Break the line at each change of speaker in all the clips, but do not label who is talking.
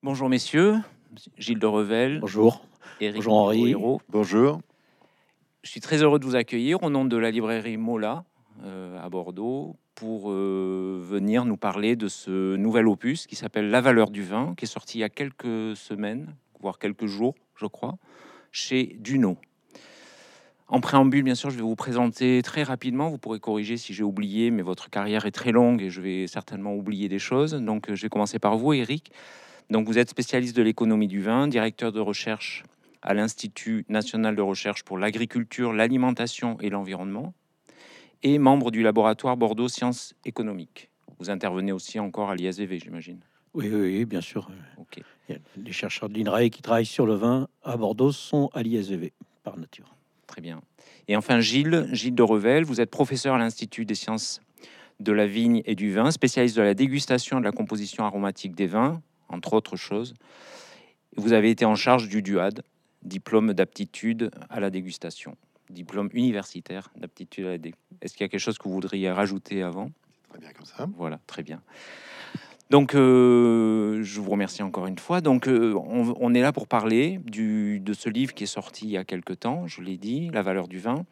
Bonjour messieurs, Gilles de Revel,
Bonjour.
Éric
Bonjour Henri.
Hérault.
Bonjour.
Je suis très heureux de vous accueillir au nom de la librairie Mola à Bordeaux pour venir nous parler de ce nouvel opus qui s'appelle La valeur du vin, qui est sorti il y a quelques semaines, voire quelques jours, je crois, chez Duno. En préambule, bien sûr, je vais vous présenter très rapidement. Vous pourrez corriger si j'ai oublié, mais votre carrière est très longue et je vais certainement oublier des choses. Donc, je vais commencer par vous, Éric. Donc, vous êtes spécialiste de l'économie du vin, directeur de recherche à l'Institut national de recherche pour l'agriculture, l'alimentation et l'environnement, et membre du laboratoire Bordeaux Sciences économiques. Vous intervenez aussi encore à l'ISVV, j'imagine.
Oui, bien sûr.
Ok,
Les chercheurs de l'INRAE qui travaillent sur le vin à Bordeaux sont à l'ISVV, par nature.
très bien. Et enfin, Gilles de Revel, vous êtes professeur à l'Institut des sciences de la vigne et du vin, spécialiste de la dégustation et de la composition aromatique des vins, entre autres choses. Vous avez été en charge du DUAD, diplôme d'aptitude à la dégustation, diplôme universitaire d'aptitude à la dégustation. Est-ce qu'il y a quelque chose que vous voudriez rajouter avant?
Très bien comme ça.
Voilà, très bien. Donc, je vous remercie encore une fois. Donc, on est là pour parler de ce livre qui est sorti il y a quelque temps, je l'ai dit, La valeur du vin.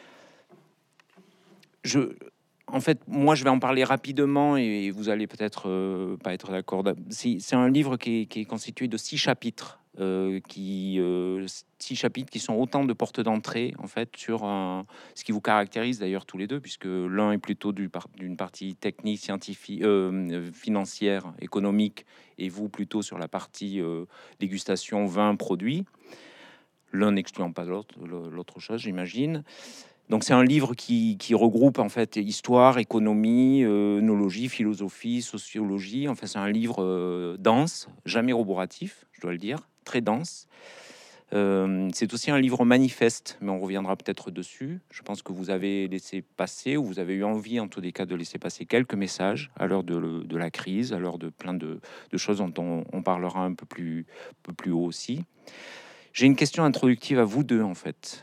En fait, moi, je vais en parler rapidement et vous allez peut-être pas être d'accord. C'est un livre qui est constitué de 6 chapitres, 6 chapitres qui sont autant de portes d'entrée, en fait, sur ce qui vous caractérise d'ailleurs tous les deux, puisque l'un est plutôt d'une partie technique, scientifique, financière, économique, et vous plutôt sur la partie dégustation, vin, produit. L'un n'excluant pas l'autre chose, j'imagine. Donc c'est un livre qui regroupe en fait histoire, économie, œnologie, philosophie, sociologie. Enfin c'est un livre dense, jamais roboratif, je dois le dire, très dense. C'est aussi un livre manifeste, mais on reviendra peut-être dessus. Je pense que vous avez laissé passer, ou vous avez eu envie en tous les cas de laisser passer quelques messages à l'heure de la crise, à l'heure de plein de choses dont on parlera un peu plus haut aussi. J'ai une question introductive à vous deux en fait.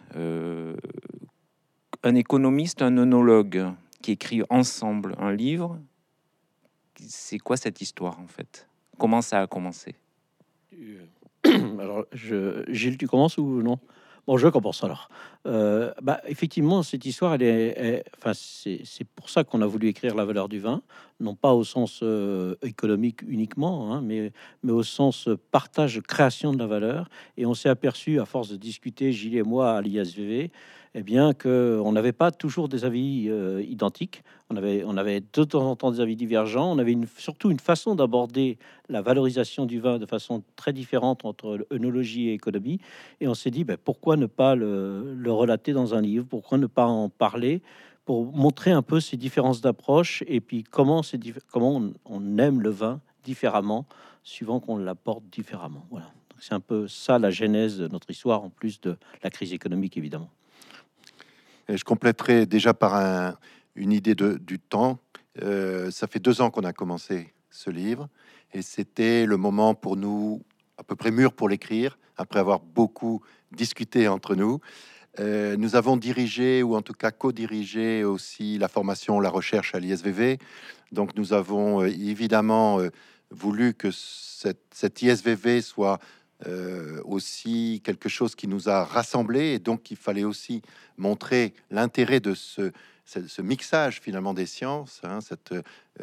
Un économiste, un œnologue qui écrivent ensemble un livre, c'est quoi cette histoire en fait? Comment ça a commencé?
Alors, Gilles, tu commences ou non? Bon, je commence alors. Effectivement, cette histoire, c'est pour ça qu'on a voulu écrire La valeur du vin, non pas au sens économique uniquement, hein, mais au sens partage, création de la valeur. Et on s'est aperçu, à force de discuter, Gilles et moi, à l'ISVV, eh bien, qu'on n'avait pas toujours des avis identiques. On avait de temps en temps des avis divergents. On avait surtout une façon d'aborder la valorisation du vin de façon très différente entre œnologie et économie. Et on s'est dit, pourquoi ne pas le relater dans un livre? Pourquoi ne pas en parler pour montrer un peu ces différences d'approche et puis comment on aime le vin différemment suivant qu'on l'apporte différemment. Voilà. Donc c'est un peu ça la genèse de notre histoire, en plus de la crise économique, évidemment.
Et je compléterai déjà par une idée du temps. Ça fait 2 ans qu'on a commencé ce livre et c'était le moment pour nous à peu près mûr pour l'écrire, après avoir beaucoup discuté entre nous. Nous avons dirigé, ou en tout cas co-dirigé aussi la formation, la recherche à l'ISVV. Donc nous avons évidemment voulu que cette ISVV soit aussi quelque chose qui nous a rassemblés, et donc il fallait aussi montrer l'intérêt de ce mixage finalement des sciences, hein, cette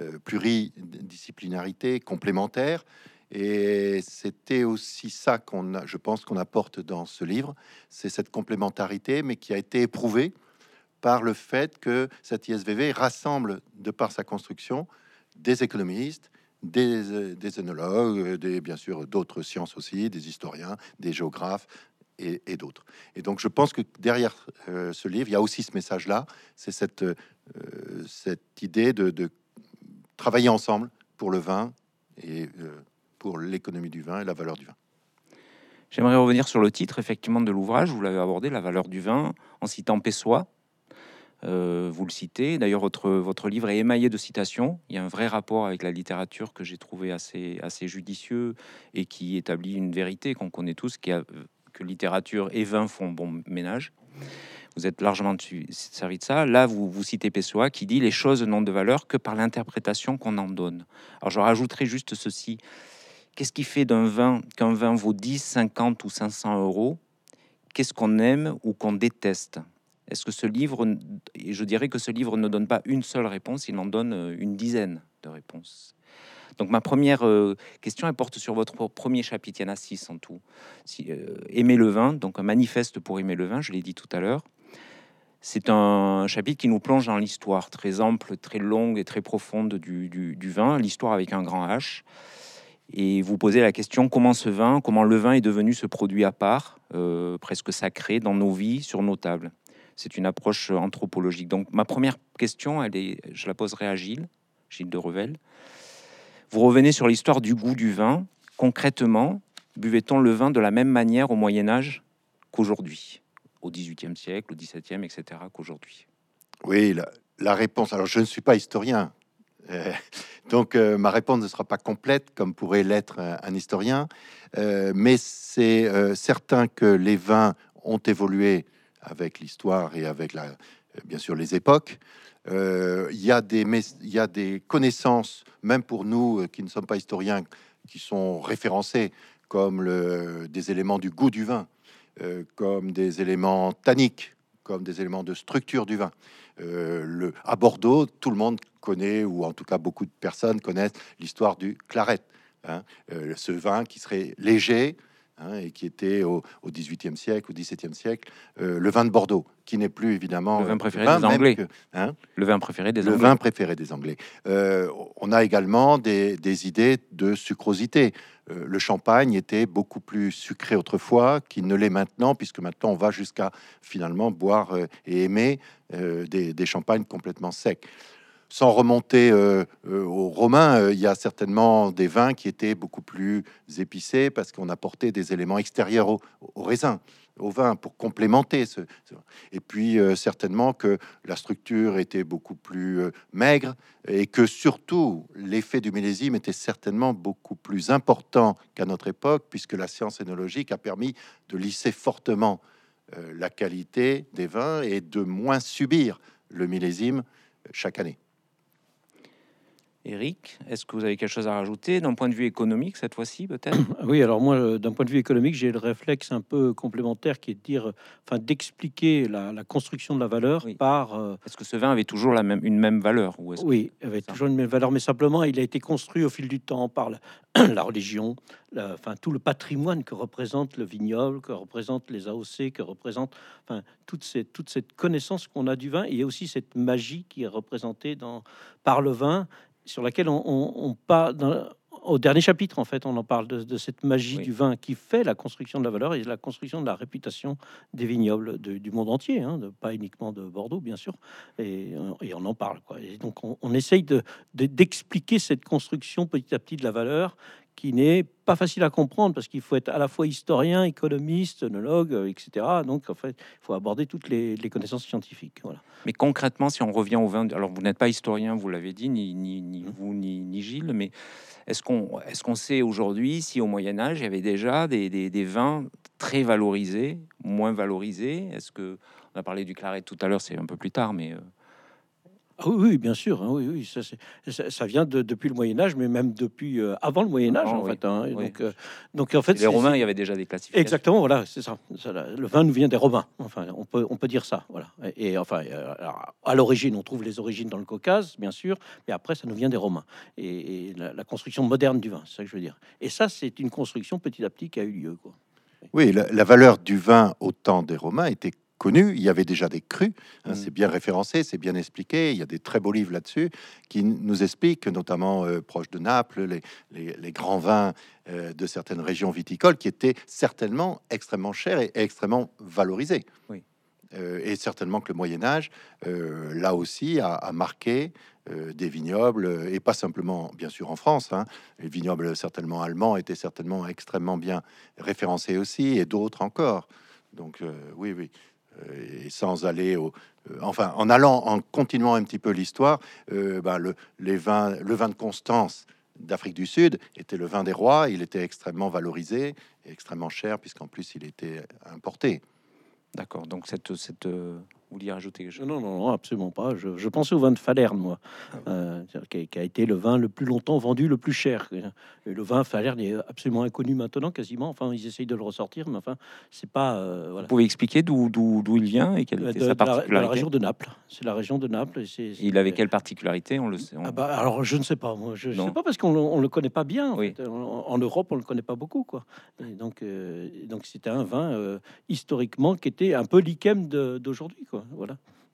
pluridisciplinarité complémentaire. Et c'était aussi ça je pense qu'on apporte dans ce livre, c'est cette complémentarité, mais qui a été éprouvée par le fait que cette ISVV rassemble, de par sa construction, des économistes, des œnologues, bien sûr d'autres sciences aussi, des historiens, des géographes et d'autres. Et donc je pense que derrière ce livre, il y a aussi ce message-là, c'est cette idée de travailler ensemble pour le vin et pour l'économie du vin et la valeur du vin.
J'aimerais revenir sur le titre effectivement de l'ouvrage. Vous l'avez abordé, La valeur du vin, en citant Pessoa. Vous le citez. D'ailleurs, votre livre est émaillé de citations. Il y a un vrai rapport avec la littérature que j'ai trouvé assez judicieux et qui établit une vérité qu'on connaît tous, que littérature et vin font bon ménage. Vous êtes largement servi de ça. Là, vous citez Pessoa qui dit « Les choses n'ont de valeur que par l'interprétation qu'on en donne ». Alors, je rajouterai juste ceci. Qu'est-ce qui fait qu'un vin vaut 10, 50 ou 500 euros? Qu'est-ce qu'on aime ou qu'on déteste? Est-ce que ce livre, et je dirais que ce livre ne donne pas une seule réponse, il en donne une dizaine de réponses. Donc ma première question, elle porte sur votre premier chapitre, il y en a 6 en tout. Aimer le vin, donc un manifeste pour aimer le vin, je l'ai dit tout à l'heure. C'est un chapitre qui nous plonge dans l'histoire très ample, très longue et très profonde du vin, l'histoire avec un grand H. Et vous posez la question comment le vin est devenu ce produit à part, presque sacré dans nos vies, sur nos tables. C'est une approche anthropologique. Donc ma première question, je la poserai à Gilles de Revel. Vous revenez sur l'histoire du goût du vin. Concrètement, buvait-on le vin de la même manière au Moyen-Âge qu'aujourd'hui, au XVIIIe siècle, au XVIIe, etc., qu'aujourd'hui?
Oui, la réponse. Alors, je ne suis pas historien, donc ma réponse ne sera pas complète comme pourrait l'être un historien, mais c'est certain que les vins ont évolué avec l'histoire et avec bien sûr les époques. Il y a des connaissances, même pour nous qui ne sommes pas historiens, qui sont référencées comme des éléments du goût du vin, comme des éléments tanniques, comme des éléments de structure du vin. À Bordeaux, tout le monde connaît, ou en tout cas beaucoup de personnes connaissent l'histoire du claret, hein, ce vin qui serait léger, hein, et qui était au XVIIIe siècle, au XVIIe siècle, le vin de Bordeaux, qui n'est plus évidemment
le vin préféré des Anglais. Le vin préféré des
le
Anglais.
vin préféré des Anglais. On a également des idées de sucrosité. Le champagne était beaucoup plus sucré autrefois qu'il ne l'est maintenant, puisque maintenant on va jusqu'à finalement boire et aimer des champagnes complètement secs. Sans remonter aux Romains, il y a certainement des vins qui étaient beaucoup plus épicés parce qu'on apportait des éléments extérieurs au raisin, au vin, pour complémenter Et puis certainement que la structure était beaucoup plus maigre et que surtout l'effet du millésime était certainement beaucoup plus important qu'à notre époque, puisque la science énologique a permis de lisser fortement la qualité des vins et de moins subir le millésime chaque année.
Éric, est-ce que vous avez quelque chose à rajouter d'un point de vue économique cette fois-ci, peut-être?
Oui, alors moi, d'un point de vue économique, j'ai le réflexe un peu complémentaire qui est de dire, enfin, d'expliquer la construction de la valeur
Oui.
par.
Est-ce que ce vin avait toujours une même valeur, ou est-ce que
Oui, il avait
ça
toujours une même valeur, mais simplement, il a été construit au fil du temps par la religion, enfin, tout le patrimoine que représente le vignoble, que représente les AOC, que représente, enfin, toute cette connaissance qu'on a du vin. Et il y a aussi cette magie qui est représentée par le vin, sur laquelle on part au dernier chapitre, en fait, on en parle de cette magie
Oui.
du vin qui fait la construction de la valeur et la construction de la réputation des vignobles du monde entier, hein, pas uniquement de Bordeaux, bien sûr, et on en parle, quoi. Et donc, on essaye d'expliquer cette construction petit à petit de la valeur qui n'est pas facile à comprendre parce qu'il faut être à la fois historien, économiste, œnologue, etc. Donc, en fait, il faut aborder toutes les connaissances scientifiques. Voilà.
Mais concrètement, si on revient au vin, alors vous n'êtes pas historien, vous l'avez dit, ni vous ni Gilles, mais est-ce qu'on sait aujourd'hui si au Moyen Âge il y avait déjà des vins très valorisés, moins valorisés? Est-ce que on a parlé du claret tout à l'heure, c'est un peu plus tard, mais
Ah oui, oui, bien sûr, hein, oui, oui, ça vient depuis le Moyen Âge, mais même depuis avant le Moyen Âge, en
oui,
fait, hein. Et
oui.
donc en fait,
Les Romains, il y avait déjà des classifications.
exactement, voilà, c'est ça. Le vin nous vient des Romains. Enfin, on peut dire ça, voilà. Enfin, alors, à l'origine, on trouve les origines dans le Caucase, bien sûr, mais après, ça nous vient des Romains et la construction moderne du vin, c'est ça que je veux dire. Et ça, c'est une construction petit à petit qui a eu lieu, quoi.
Oui, la valeur du vin au temps des Romains était connue. Il y avait déjà des crus, hein, c'est bien référencé, c'est bien expliqué. Il y a des très beaux livres là-dessus qui nous expliquent, notamment proche de Naples, les grands vins de certaines régions viticoles qui étaient certainement extrêmement chers et extrêmement valorisés.
Oui.
Et certainement que le Moyen Âge, là aussi, a marqué des vignobles, et pas simplement, bien sûr, en France. Hein. Les vignobles certainement allemands étaient certainement extrêmement bien référencés aussi, et d'autres encore. Donc oui, oui. Et sans aller enfin, en continuant un petit peu l'histoire, le vin de Constance d'Afrique du Sud était le vin des rois. Il était extrêmement valorisé et extrêmement cher, puisqu'en plus, il était importé.
D'accord. Donc Vous vouliez rajouter quelque chose?
Non, absolument pas. Je pensais au vin de Falerne, moi, qui a été le vin le plus longtemps vendu, le plus cher. Et le vin Falerne est absolument inconnu maintenant, quasiment. Enfin, ils essayent de le ressortir, mais enfin, c'est pas
Vous
voilà.
pouvez expliquer d'où il vient et quelle était sa
De la
particularité?
région de Naples. C'est la région de Naples. Et
Il avait quelle particularité? On le sait.
ah bah, alors je ne sais pas, moi, je sais
Non.
pas parce on le connaît pas bien en
Oui.
fait. En Europe, on le connaît pas beaucoup, quoi. Et donc c'était un vin historiquement qui était un peu l'ikem d'aujourd'hui, quoi. Voilà.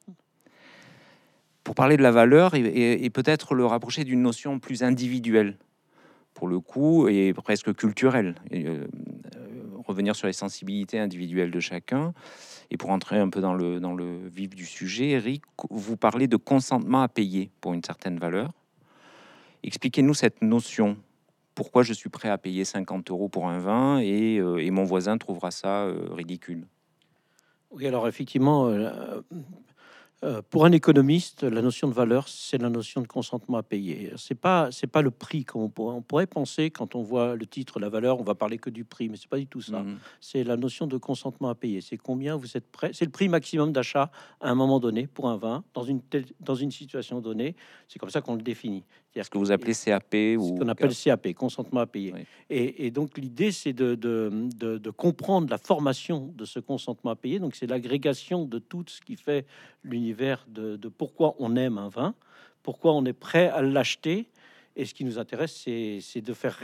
Pour parler de la valeur et peut-être le rapprocher d'une notion plus individuelle, pour le coup, et presque culturelle. Revenir sur les sensibilités individuelles de chacun. Et pour entrer un peu dans le vif du sujet, Eric, vous parlez de consentement à payer pour une certaine valeur. Expliquez-nous cette notion. Pourquoi je suis prêt à payer 50 euros pour un vin et mon voisin trouvera ça ridicule?
Oui, alors effectivement, pour un économiste, la notion de valeur, c'est la notion de consentement à payer. C'est pas le prix comme on pourrait penser quand on voit le titre, la valeur, on va parler que du prix, mais c'est pas du tout ça.
Mhm.
C'est la notion de consentement à payer. C'est combien vous êtes prêt. C'est le prix maximum d'achat à un moment donné pour un vin dans une situation donnée. C'est comme ça qu'on le définit.
Ce que vous appelez CAP
Ce qu'on
ou
appelle CAP, consentement à payer.
Oui.
Et donc l'idée, c'est de comprendre la formation de ce consentement à payer. Donc c'est l'agrégation de tout ce qui fait l'univers de pourquoi on aime un vin, pourquoi on est prêt à l'acheter. Et ce qui nous intéresse, c'est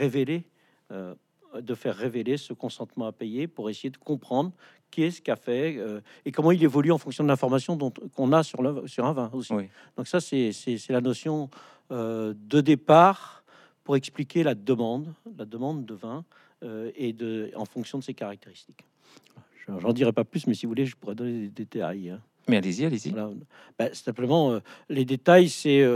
de faire révéler ce consentement à payer pour essayer de comprendre qu'est-ce qu'a fait et comment il évolue en fonction de l'information qu'on a sur un vin aussi.
Oui.
Donc ça, c'est la notion de départ pour expliquer la demande de vin en fonction de ses caractéristiques. J'en dirai pas plus, mais si vous voulez, je pourrais donner des détails, hein.
Mais allez-y, allez-y.
Voilà. Simplement, les détails,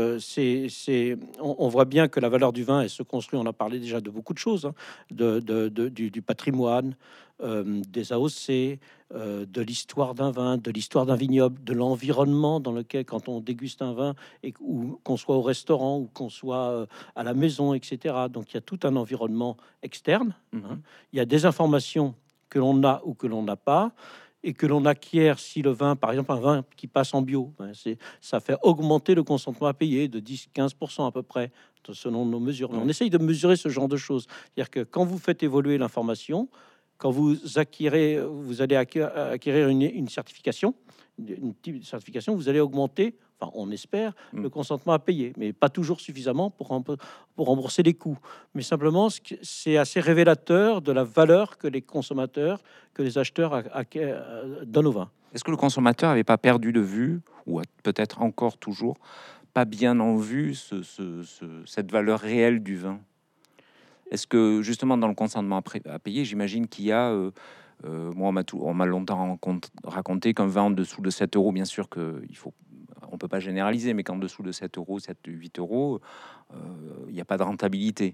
on voit bien que la valeur du vin, elle se construit, on a parlé déjà de beaucoup de choses, hein, du patrimoine, des AOC, de l'histoire d'un vin, de l'histoire d'un vignoble, de l'environnement dans lequel, quand on déguste un vin, ou qu'on soit au restaurant, ou qu'on soit à la maison, etc. Donc, il y a tout un environnement externe, hein.
Mhm.
Il y a des informations que l'on a ou que l'on n'a pas, et que l'on acquiert si le vin, par exemple, un vin qui passe en bio, ça fait augmenter le consentement à payer de 10-15% à peu près, selon nos mesures. Mais
Ouais.
on essaye de mesurer ce genre de choses. C'est-à-dire que quand vous faites évoluer l'information, quand vous allez acquérir une certification, une type de certification, vous allez augmenter, enfin on espère, le consentement à payer, mais pas toujours suffisamment pour rembourser les coûts. Mais simplement, c'est assez révélateur de la valeur que les consommateurs, que les acheteurs donnent au vin.
Est-ce que le consommateur n'avait pas perdu de vue, ou peut-être encore toujours, pas bien en vue cette valeur réelle du vin? Est-ce que justement dans le consentement à payer, j'imagine qu'il y a, moi on m'a longtemps raconté qu'un vin en dessous de 7 euros, bien sûr on peut pas généraliser, mais qu'en dessous de 7 euros, 7-8 euros, il n'y a pas de rentabilité.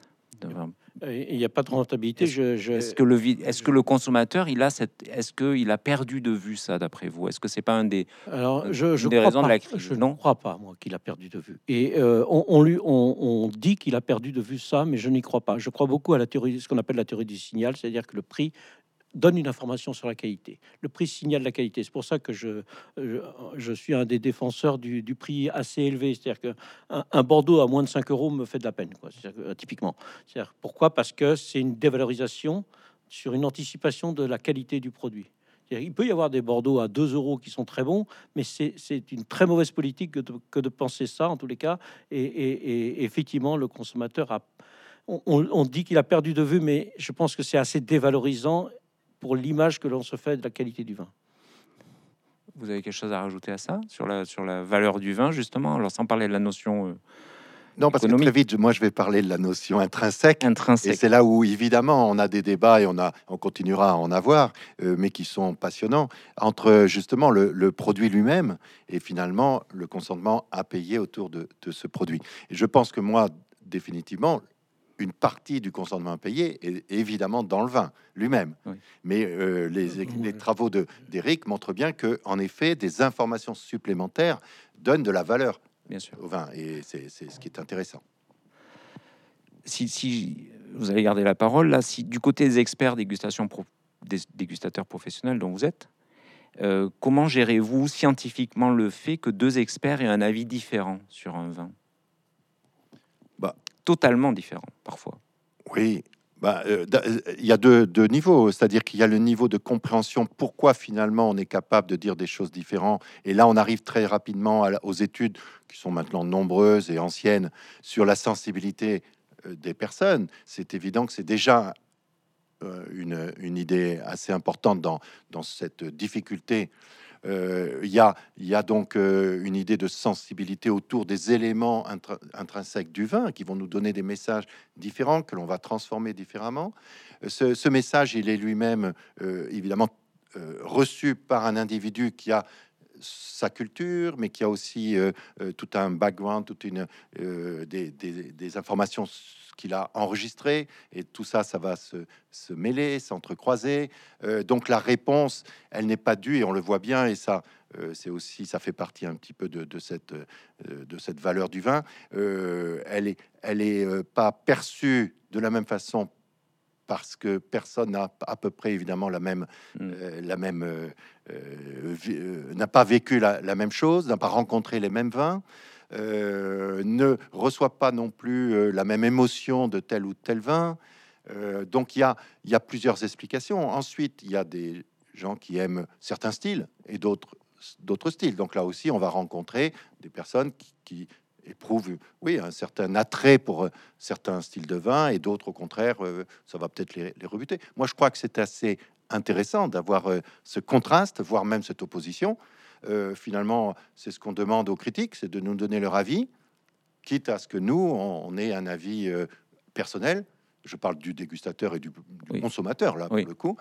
Il n'y a pas de rentabilité.
Est-ce que le consommateur, est-ce qu'il a perdu de vue ça, d'après vous? Est-ce que c'est pas
Alors,
une des raisons de la crise?
Je ne
Non?
crois pas, moi, qu'il a perdu de vue. Et on dit qu'il a perdu de vue ça, mais je n'y crois pas. Je crois beaucoup à la théorie, ce qu'on appelle la théorie du signal, c'est-à-dire que le prix donne une information sur la qualité. Le prix signale la qualité. C'est pour ça que je suis un des défenseurs du prix assez élevé. C'est-à-dire qu'un Bordeaux à moins de 5 euros me fait de la peine, quoi. Typiquement. Pourquoi? Parce que c'est une dévalorisation sur une anticipation de la qualité du produit. Il peut y avoir des Bordeaux à 2 euros qui sont très bons, mais c'est une très mauvaise politique que de penser ça, en tous les cas. Et effectivement, le consommateur on dit qu'il a perdu de vue, mais je pense que c'est assez dévalorisant pour l'image que l'on se fait de la qualité du vin.
Vous avez quelque chose à rajouter à ça, sur la valeur du vin, justement? Alors, sans parler de la notion
Non, parce que
économique.
très vite, moi, je vais parler de la notion intrinsèque. Et
Intrinsèque.
c'est là où, évidemment, on a des débats et on continuera à en avoir, mais qui sont passionnants, entre justement le produit lui-même et finalement le consentement à payer autour de ce produit. Et je pense que moi, définitivement, une partie du consentement à payer est évidemment dans le vin lui-même.
Oui.
Mais les travaux d'Éric montrent bien que, en effet, des informations supplémentaires donnent de la valeur
Bien sûr.
au vin. Et c'est ce qui est intéressant.
Si vous allez garder la parole, là, si du côté des experts des dégustateurs professionnels dont vous êtes, Comment gérez-vous scientifiquement le fait que deux experts aient un avis différent sur un vin?
Bah,
Totalement différent, parfois.
oui, il y a deux niveaux, c'est-à-dire qu'il y a le niveau de compréhension, pourquoi finalement on est capable de dire des choses différentes. Et là, on arrive très rapidement aux études qui sont maintenant nombreuses et anciennes sur la sensibilité des personnes. C'est évident que c'est déjà une idée assez importante dans cette difficulté. Il y a donc une idée de sensibilité autour des éléments intrinsèques du vin qui vont nous donner des messages différents que l'on va transformer différemment. Ce message, il est lui-même évidemment reçu par un individu qui a sa culture, mais qui a aussi tout un background, toute une des informations qu'il a enregistrées, et tout ça, ça va se mêler, s'entrecroiser. Donc la réponse, elle n'est pas due, et on le voit bien, et ça, c'est aussi, ça fait partie un petit peu de cette valeur du vin. Elle est pas perçue de la même façon parce que personne n'a à peu près évidemment n'a pas vécu la même chose, n'a pas rencontré les mêmes vins, ne reçoit pas non plus la même émotion de tel ou tel vin. Donc il y a plusieurs explications. Ensuite, il y a des gens qui aiment certains styles et d'autres styles. Donc là aussi, on va rencontrer des personnes qui éprouvent, oui, un certain attrait pour certains styles de vin, et d'autres, au contraire, ça va peut-être les rebuter. Moi, je crois que c'est assez intéressant d'avoir ce contraste, voire même cette opposition. Finalement, c'est ce qu'on demande aux critiques, c'est de nous donner leur avis, quitte à ce que nous, on ait un avis personnel. Je parle du dégustateur et du
Oui.
consommateur, là, pour
Oui.
le coup.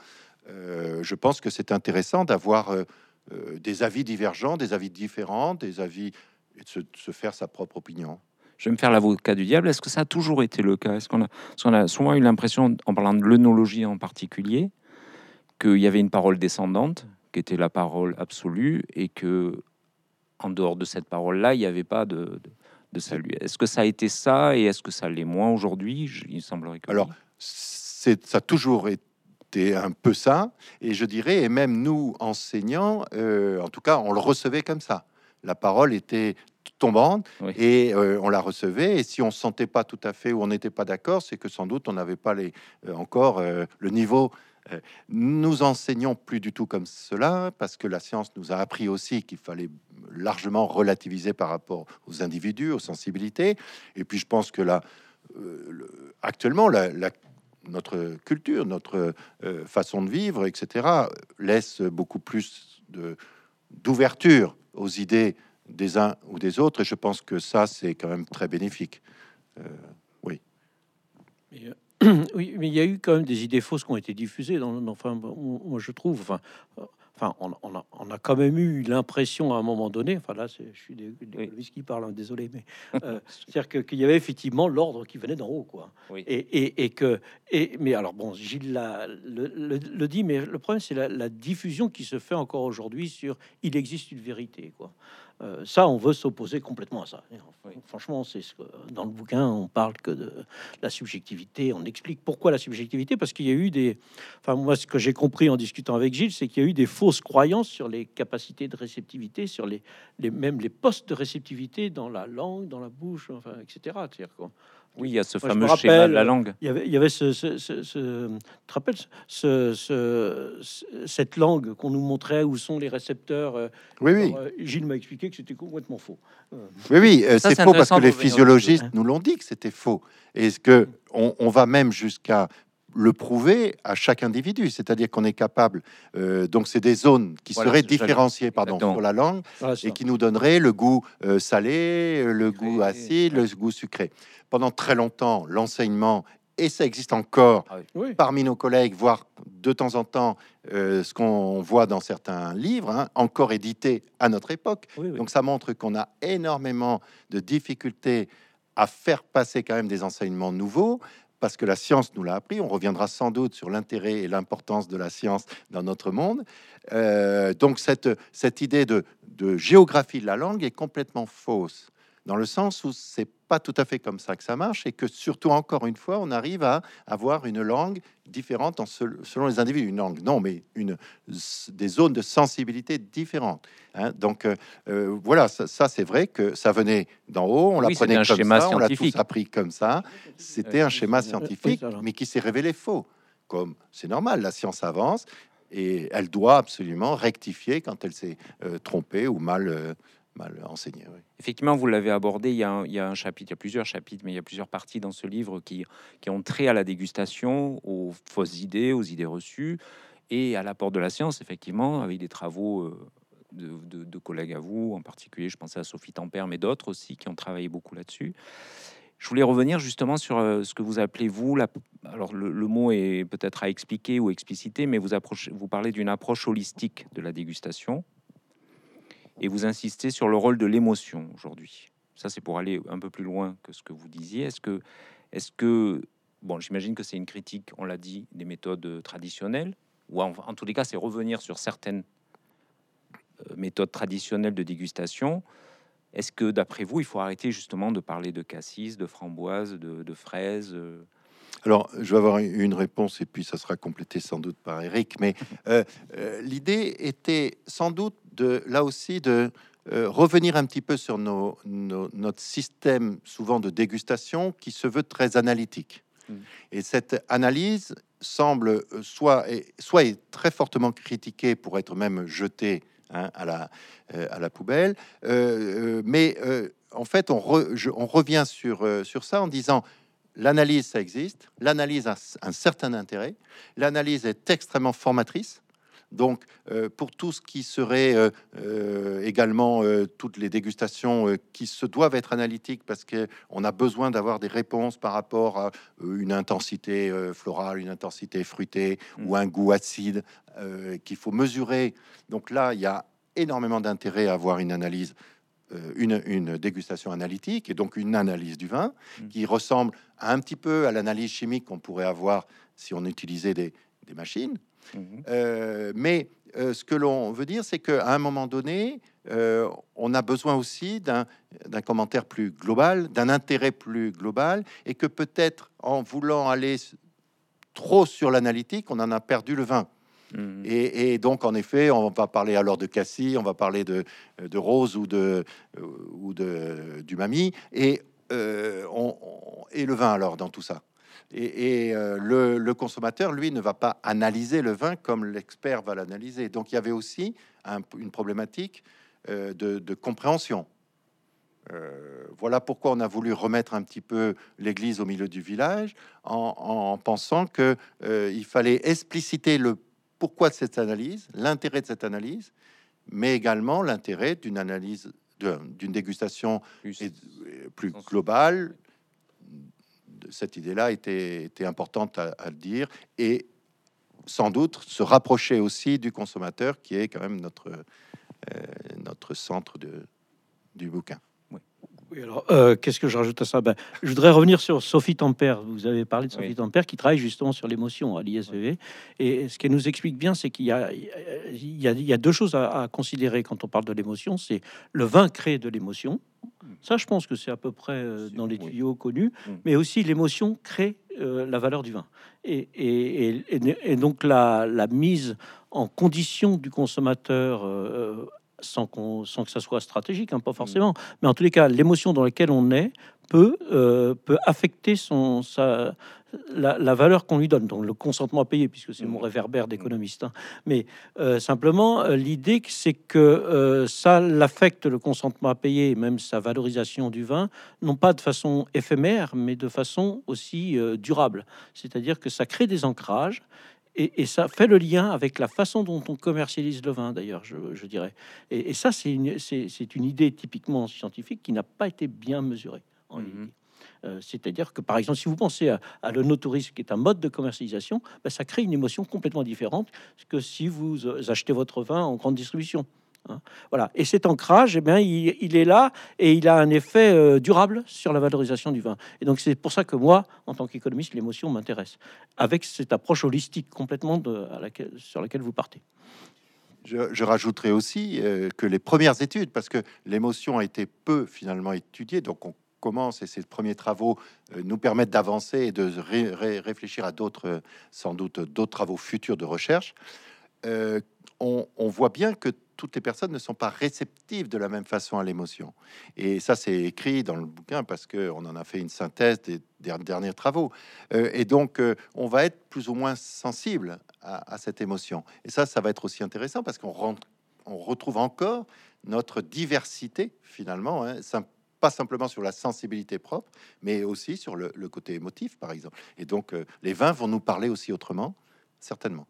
Je pense que c'est intéressant d'avoir des avis divergents, des avis différents, des avis, et de se faire sa propre opinion.
Je vais me faire l'avocat du diable. Est-ce que ça a toujours été le cas? Est-ce qu'on a souvent eu l'impression, en parlant de l'œnologie en particulier, qu'il y avait une parole descendante, qui était la parole absolue, et que en dehors de cette parole-là, il n'y avait pas de salut? Est-ce que ça a été ça, et est-ce que ça l'est moins aujourd'hui? Il semblerait que
Alors,
oui.
ça a toujours été un peu ça, et je dirais, et même nous, enseignants, en tout cas, on le recevait comme ça. La parole était tombante,
Oui.
et on la recevait, et si on se sentait pas tout à fait, ou on n'était pas d'accord, c'est que sans doute on n'avait pas encore le niveau. Nous enseignons plus du tout comme cela, parce que la science nous a appris aussi qu'il fallait largement relativiser par rapport aux individus, aux sensibilités. Et puis je pense que là, actuellement, notre culture, notre façon de vivre, etc., laisse beaucoup plus d'ouverture aux idées des uns ou des autres, et je pense que ça, c'est quand même très bénéfique. Oui.
Mais, oui, mais il y a eu quand même des idées fausses qui ont été diffusées enfin, moi je trouve, enfin, on a quand même eu l'impression à un moment donné, enfin là, je suis
Oui.
qui parle, hein, désolé, mais c'est-à-dire qu'il y avait effectivement l'ordre qui venait d'en haut, quoi.
Oui.
Mais alors bon, Gilles le dit, mais le problème c'est la diffusion qui se fait encore aujourd'hui sur il existe une vérité, quoi. Ça, on veut s'opposer complètement à ça.
Oui.
Franchement, c'est ce que dans le bouquin on parle que de la subjectivité. On explique pourquoi la subjectivité, parce qu'il y a eu enfin moi ce que j'ai compris en discutant avec Gilles, c'est qu'il y a eu des fausses croyances sur les capacités de réceptivité, sur même les postes de réceptivité dans la langue, dans la bouche, enfin, etc. C'est-à-dire quoi.
Oui, il y a ce
Moi, je me
fameux schéma de la
rappelle,
langue.
il y avait tu te rappelles cette langue qu'on nous montrait où sont les récepteurs.
Oui, oui.
Alors, Gilles m'a expliqué que c'était complètement faux.
Oui, oui,
Ça,
c'est
c'est
faux parce
intéressant
que
de
les
revenir
physiologistes
dessus.
nous l'ont dit que c'était faux. Et ce que on va même jusqu'à le prouver à chaque individu, c'est-à-dire qu'on est capable. Donc, c'est des zones qui
Voilà,
seraient
c'est ce que j'allais-
différenciées, pardon,
Exactement.
sur la langue,
Voilà, ça.
et qui nous donneraient le goût salé, le
Sucré,
goût acide,
ouais.
le goût sucré. Pendant très longtemps, l'enseignement, et ça existe encore
Ah oui.
Oui.
parmi nos collègues, voire de temps en temps, ce qu'on voit dans certains livres, hein, encore édités à notre époque.
Oui, oui.
Donc ça montre qu'on a énormément de difficultés à faire passer quand même des enseignements nouveaux, parce que la science nous l'a appris. On reviendra sans doute sur l'intérêt et l'importance de la science dans notre monde. Donc cette idée de géographie de la langue est complètement fausse. dans le sens où c'est pas tout à fait comme ça que ça marche, et que surtout, encore une fois, on arrive à avoir une langue différente selon les individus. Une langue, non, mais des zones de sensibilité différentes. Hein. Donc voilà, ça c'est vrai que ça venait d'en haut, on
Oui, c'était
l'apprenait
un
comme
schéma
ça, on l'a tous
scientifique.
appris comme ça. C'était un schéma scientifique,
voilà.
mais qui s'est révélé faux. Comme c'est normal, la science avance et elle doit absolument rectifier quand elle s'est trompée ou mal enseignée. Oui.
Effectivement, vous l'avez abordé. Il y a un chapitre, il y a plusieurs chapitres, mais il y a plusieurs parties dans ce livre qui ont trait à la dégustation, aux fausses idées, aux idées reçues et à l'apport de la science, effectivement, avec des travaux de collègues à vous, en particulier, je pensais à Sophie Tempère, mais d'autres aussi qui ont travaillé beaucoup là-dessus. Je voulais revenir justement sur ce que vous appelez, vous, alors le mot est peut-être à expliquer ou expliciter, mais vous parlez d'une approche holistique de la dégustation. Et vous insistez sur le rôle de l'émotion aujourd'hui. Ça, c'est pour aller un peu plus loin que ce que vous disiez. Est-ce que, bon, j'imagine que c'est une critique, on l'a dit, des méthodes traditionnelles, ou en tous les cas, c'est revenir sur certaines méthodes traditionnelles de dégustation. Est-ce que, d'après vous, il faut arrêter justement de parler de cassis, de framboise, de fraises
Alors, je vais avoir une réponse et puis ça sera complété sans doute par Eric. Mais l'idée était sans doute là aussi de revenir un petit peu sur notre système souvent de dégustation qui se veut très analytique. Et cette analyse semble soit est très fortement critiquée pour être même jetée à la poubelle. Mais en fait, on revient sur ça en disant: l'analyse, ça existe. L'analyse a un certain intérêt. L'analyse est extrêmement formatrice. Donc, pour tout ce qui serait également toutes les dégustations qui se doivent être analytiques parce que on a besoin d'avoir des réponses par rapport à une intensité florale, une intensité fruitée ou un goût acide qu'il faut mesurer. Donc là, il y a énormément d'intérêt à avoir une analyse, une dégustation analytique et donc une analyse du vin qui ressemble un petit peu à l'analyse chimique qu'on pourrait avoir si on utilisait des machines. Mais ce que l'on veut dire, c'est qu'à un moment donné, on a besoin aussi d'un commentaire plus global, d'un intérêt plus global, et que peut-être en voulant aller trop sur l'analytique, on en a perdu le vin. Et donc, en effet, on va parler alors de cassis, on va parler de rose ou du mamie, et le vin alors dans tout ça. Et le consommateur, lui, ne va pas analyser le vin comme l'expert va l'analyser. Donc, il y avait aussi une problématique de compréhension. Voilà pourquoi on a voulu remettre un petit peu l'église au milieu du village, en pensant que il fallait expliciter le pourquoi de cette analyse, l'intérêt de cette analyse, mais également l'intérêt d'une analyse, d'une dégustation plus globale. Cette idée-là était importante à le dire, et sans doute se rapprocher aussi du consommateur, qui est quand même notre centre du bouquin.
Oui, alors, qu'est-ce que je rajoute à ça? Je voudrais revenir sur Sophie Tempère. Vous avez parlé de Sophie Tempère qui travaille justement sur l'émotion à l'ISVV. Et ce qu'elle nous explique bien, c'est qu'il y a deux choses à considérer quand on parle de l'émotion. C'est le vin crée de l'émotion. Ça, je pense que c'est à peu près dans les tuyaux connus. Mais aussi, l'émotion crée la valeur du vin. Et donc, la mise en condition du consommateur... sans que ça soit stratégique, hein, pas forcément, mais en tous les cas, l'émotion dans laquelle on est peut affecter la valeur qu'on lui donne, donc le consentement à payer, puisque c'est mon réverbère d'économiste. Hein. Mais simplement, l'idée, c'est que ça l'affecte, le consentement à payer, et même sa valorisation du vin, non pas de façon éphémère, mais de façon aussi durable. C'est-à-dire que ça crée des ancrages. Et ça fait le lien avec la façon dont on commercialise le vin, d'ailleurs, je dirais. Et ça, c'est une idée typiquement scientifique qui n'a pas été bien mesurée en réalité. C'est-à-dire que, par exemple, si vous pensez à l'œnotourisme, qui est un mode de commercialisation, ça crée une émotion complètement différente que si vous achetez votre vin en grande distribution. Hein. Voilà. Et cet ancrage, eh bien, il est là et il a un effet durable sur la valorisation du vin. Et donc, c'est pour ça que moi, en tant qu'économiste, l'émotion m'intéresse, avec cette approche holistique complètement sur laquelle vous partez.
Je rajouterai aussi que les premières études, parce que l'émotion a été peu finalement étudiée, donc on commence et ces premiers travaux nous permettent d'avancer et de réfléchir à d'autres, sans doute d'autres travaux futurs de recherche. Euh, on voit bien que toutes les personnes ne sont pas réceptives de la même façon à l'émotion. Et ça, c'est écrit dans le bouquin parce qu'on en a fait une synthèse des derniers travaux. Et donc, on va être plus ou moins sensible à cette émotion. Et ça va être aussi intéressant parce on retrouve encore notre diversité, finalement, hein, pas simplement sur la sensibilité propre, mais aussi sur le côté émotif, par exemple. Et donc, les vins vont nous parler aussi autrement, certainement.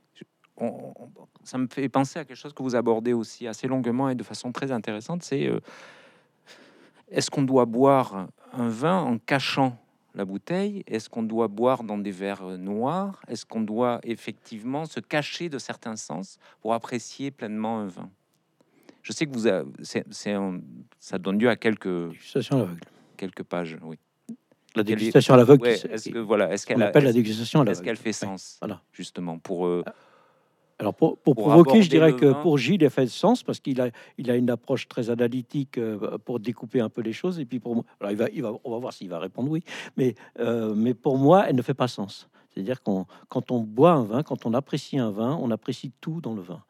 Ça me fait penser à quelque chose que vous abordez aussi assez longuement et de façon très intéressante, c'est est-ce qu'on doit boire un vin en cachant la bouteille? Est-ce qu'on doit boire dans des verres noirs? Est-ce qu'on doit effectivement se cacher de certains sens pour apprécier pleinement un vin? Je sais que ça donne lieu à
Dégustation à l'aveugle.
quelques pages, oui.
La dégustation à l'aveugle.
Ouais, est-ce que voilà, est-ce qu'elle
appelle la dégustation à l'aveugle.
Est-ce qu'elle fait sens,
voilà.
justement pour
Alors pour provoquer, je dirais que
vin.
pour Gilles, il fait sens parce qu'il a une approche très analytique pour découper un peu les choses. Et puis pour moi, alors on va voir s'il va répondre oui, mais pour moi, elle ne fait pas sens. C'est-à-dire quand on boit un vin, quand on apprécie un vin, on apprécie tout dans le vin.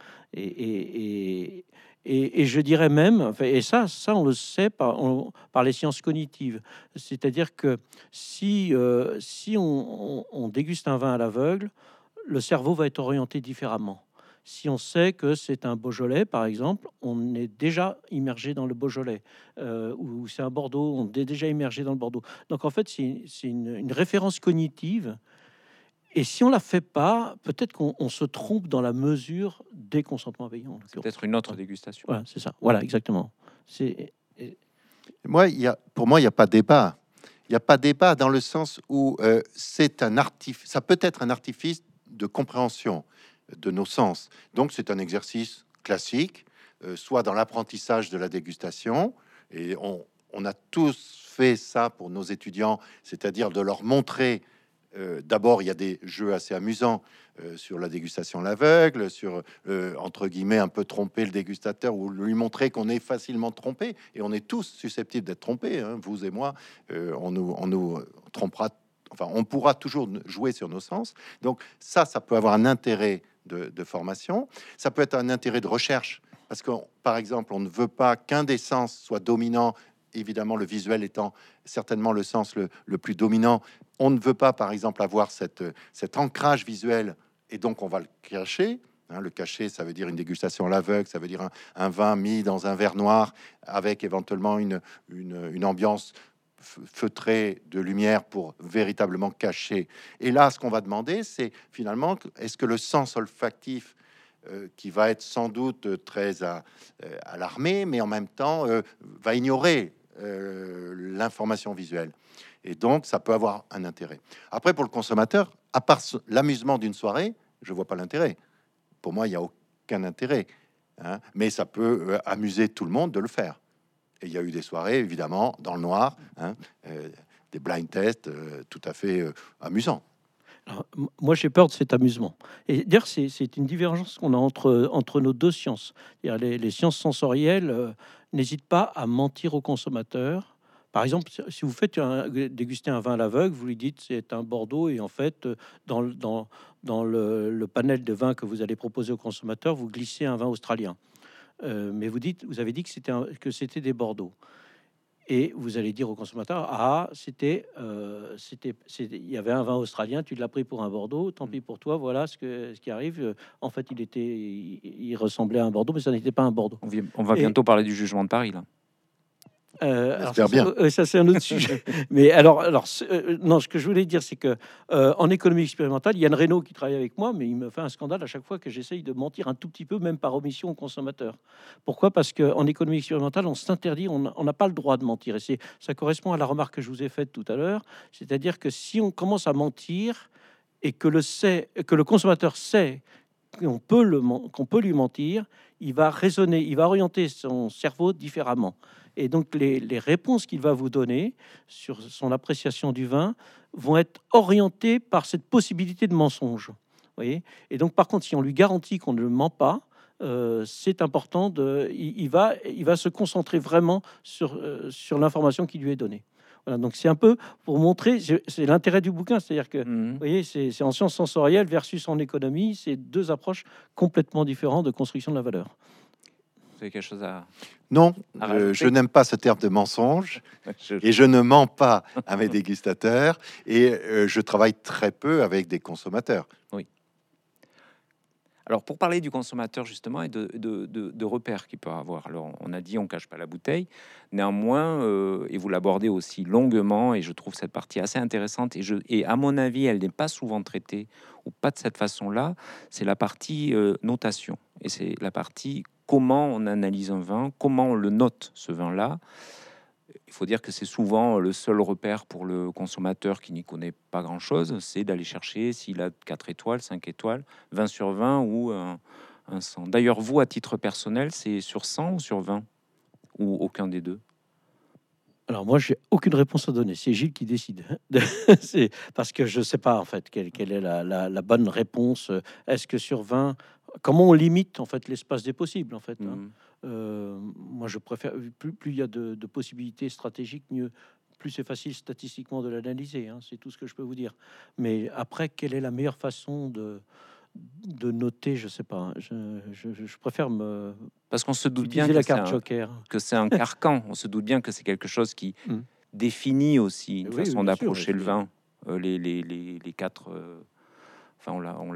Et je dirais même, enfin, et ça on le sait par les sciences cognitives. C'est-à-dire que si on déguste un vin à l'aveugle, le cerveau va être orienté différemment. Si on sait que c'est un Beaujolais, par exemple, on est déjà immergé dans le Beaujolais. Ou c'est un Bordeaux, on est déjà immergé dans le Bordeaux. Donc en fait, c'est une référence cognitive. Et si on la fait pas, peut-être qu'on se trompe dans la mesure des consentements payants.
C'est peut-être une autre dégustation.
Voilà, c'est ça. Voilà, exactement.
Moi, pour moi, il n'y a pas de débat. Il n'y a pas de débat dans le sens où c'est un artifice. Ça peut être un artifice de compréhension de nos sens. Donc, c'est un exercice classique, soit dans l'apprentissage de la dégustation, et on a tous fait ça pour nos étudiants, c'est-à-dire de leur montrer. D'abord, il y a des jeux assez amusants sur la dégustation à l'aveugle, sur entre guillemets un peu tromper le dégustateur ou lui montrer qu'on est facilement trompé, et on est tous susceptibles d'être trompés, hein, vous et moi, on nous trompera. Enfin, on pourra toujours jouer sur nos sens. Donc ça peut avoir un intérêt de formation. Ça peut être un intérêt de recherche. Parce que, par exemple, on ne veut pas qu'un des sens soit dominant, évidemment le visuel étant certainement le sens le plus dominant. On ne veut pas, par exemple, avoir cet ancrage visuel, et donc on va le cacher. Hein, le cacher, ça veut dire une dégustation à l'aveugle, ça veut dire un vin mis dans un verre noir avec éventuellement une ambiance feutré de lumière pour véritablement cacher. Et là, ce qu'on va demander, c'est finalement, est-ce que le sens olfactif, qui va être sans doute très alarmé, mais en même temps va ignorer l'information visuelle. Et donc, ça peut avoir un intérêt. Après, pour le consommateur, à part l'amusement d'une soirée, je vois pas l'intérêt. Pour moi, il n'y a aucun intérêt. Hein, mais ça peut amuser tout le monde de le faire. Et il y a eu des soirées, évidemment, dans le noir, hein, des blind tests tout à fait amusants.
Alors, moi, j'ai peur de cet amusement. Et d'ailleurs, c'est une divergence qu'on a entre nos deux sciences. Les sciences sensorielles n'hésitent pas à mentir au consommateur. Par exemple, si vous faites déguster un vin à l'aveugle, vous lui dites c'est un Bordeaux, et en fait, dans le panel de vins que vous allez proposer au consommateur, vous glissez un vin australien. Mais vous avez dit que c'était des Bordeaux. Et vous allez dire au consommateur, il y avait un vin australien, tu l'as pris pour un Bordeaux, tant pis pour toi, voilà ce qui arrive. En fait, il ressemblait à un Bordeaux, mais ça n'était pas un Bordeaux.
On va bientôt parler du jugement de Paris, là.
Alors ça, c'est un autre sujet. Mais non, ce que je voulais dire, c'est que en économie expérimentale, il y a Yann Reynaud qui travaille avec moi, mais il me fait un scandale à chaque fois que j'essaye de mentir un tout petit peu, même par omission au consommateur. Pourquoi? Parce qu'en économie expérimentale, on s'interdit, on n'a pas le droit de mentir. Et ça correspond à la remarque que je vous ai faite tout à l'heure, c'est-à-dire que si on commence à mentir et que le consommateur sait qu'on peut lui mentir, il va raisonner, il va orienter son cerveau différemment. Et donc, les réponses qu'il va vous donner sur son appréciation du vin vont être orientées par cette possibilité de mensonge. Voyez. Et donc, par contre, si on lui garantit qu'on ne ment pas, c'est important il va se concentrer vraiment sur l'information qui lui est donnée. Voilà, donc c'est un peu pour montrer, c'est l'intérêt du bouquin, c'est-à-dire que, vous
Mhm.
voyez, c'est en sciences sensorielles versus en économie, c'est deux approches complètement différentes de construction de la valeur.
Vous avez quelque chose
Non,
à
je
rajouter?
n'aime pas ce terme de mensonge
Je-
et je ne mens pas à mes dégustateurs et je travaille très peu avec des consommateurs.
Oui. Alors, pour parler du consommateur, justement, et de repères qu'il peut avoir. Alors, on a dit, on cache pas la bouteille. Néanmoins, et vous l'abordez aussi longuement, et je trouve cette partie assez intéressante, et à mon avis, elle n'est pas souvent traitée, ou pas de cette façon-là, c'est la partie notation. Et c'est la partie comment on analyse un vin, comment on le note, ce vin-là. Il faut dire que c'est souvent le seul repère pour le consommateur qui n'y connaît pas grand-chose, c'est d'aller chercher s'il a 4 étoiles, 5 étoiles, 20 sur 20 ou un 100. D'ailleurs, vous, à titre personnel, c'est sur 100 ou sur 20? Ou aucun des deux?
Alors moi, j'ai aucune réponse à donner. C'est Gilles qui décide. C'est parce que je sais pas en fait quelle est la bonne réponse. Est-ce que sur 20, comment on limite en fait l'espace des possibles en fait, hein?
Mhm.
Moi, je préfère plus il y a de possibilités stratégiques, mieux. Plus c'est facile statistiquement de l'analyser, hein, c'est tout ce que je peux vous dire. Mais après, quelle est la meilleure façon de noter? Je sais pas, hein. Je préfère me
Parce qu'on se doute bien
utiliser la carte joker.
que c'est un carcan. On se doute bien que c'est quelque chose qui
Mm.
définit aussi une
Oui, oui,
façon
bien sûr.
d'approcher le vin. Les quatre. Enfin,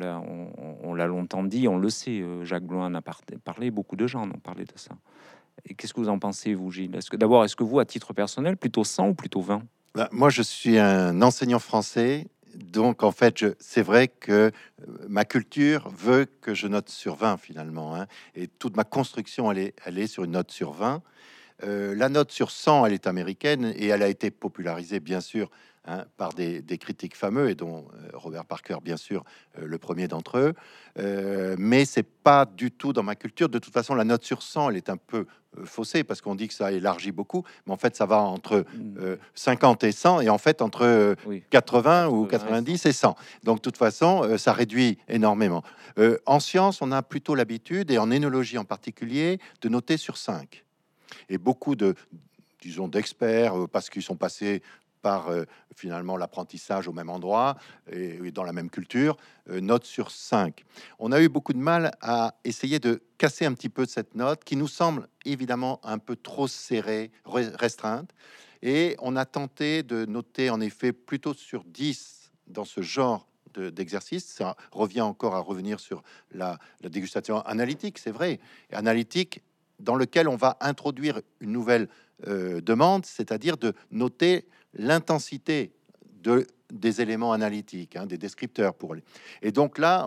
on l'a longtemps dit, on le sait. Jacques Bloin en a parlé, beaucoup de gens en ont parlé de ça. Et qu'est-ce que vous en pensez, vous, Gilles? Est-ce que vous, à titre personnel, plutôt 100 ou plutôt 20?
Ben, moi, je suis un enseignant français, donc en fait, c'est vrai que ma culture veut que je note sur 20 finalement, hein, et toute ma construction, elle est sur une note sur 20. La note sur 100, elle est américaine et elle a été popularisée, bien sûr, hein, par des critiques fameux et dont Robert Parker, bien sûr, le premier d'entre eux. Mais c'est pas du tout dans ma culture. De toute façon, la note sur 100, elle est un peu faussée parce qu'on dit que ça élargit beaucoup, mais en fait, ça va entre
Hmm,
50 et 100 et en fait entre
oui,
80 ou
80 et 100.
90 et 100. Donc, de toute façon, ça réduit énormément. En science, on a plutôt l'habitude, et en énologie en particulier, de noter sur 5. Et beaucoup disons, d'experts, parce qu'ils sont passés par finalement l'apprentissage au même endroit et dans la même culture, note sur 5. On a eu beaucoup de mal à essayer de casser un petit peu cette note qui nous semble évidemment un peu trop serrée, restreinte. Et on a tenté de noter en effet plutôt sur 10 dans ce genre d'exercice. Ça revient encore à revenir sur la dégustation analytique, c'est vrai. Et analytique dans lequel on va introduire une nouvelle demande, c'est-à-dire de noter l'intensité des éléments analytiques, hein, des descripteurs pour les. Et donc là,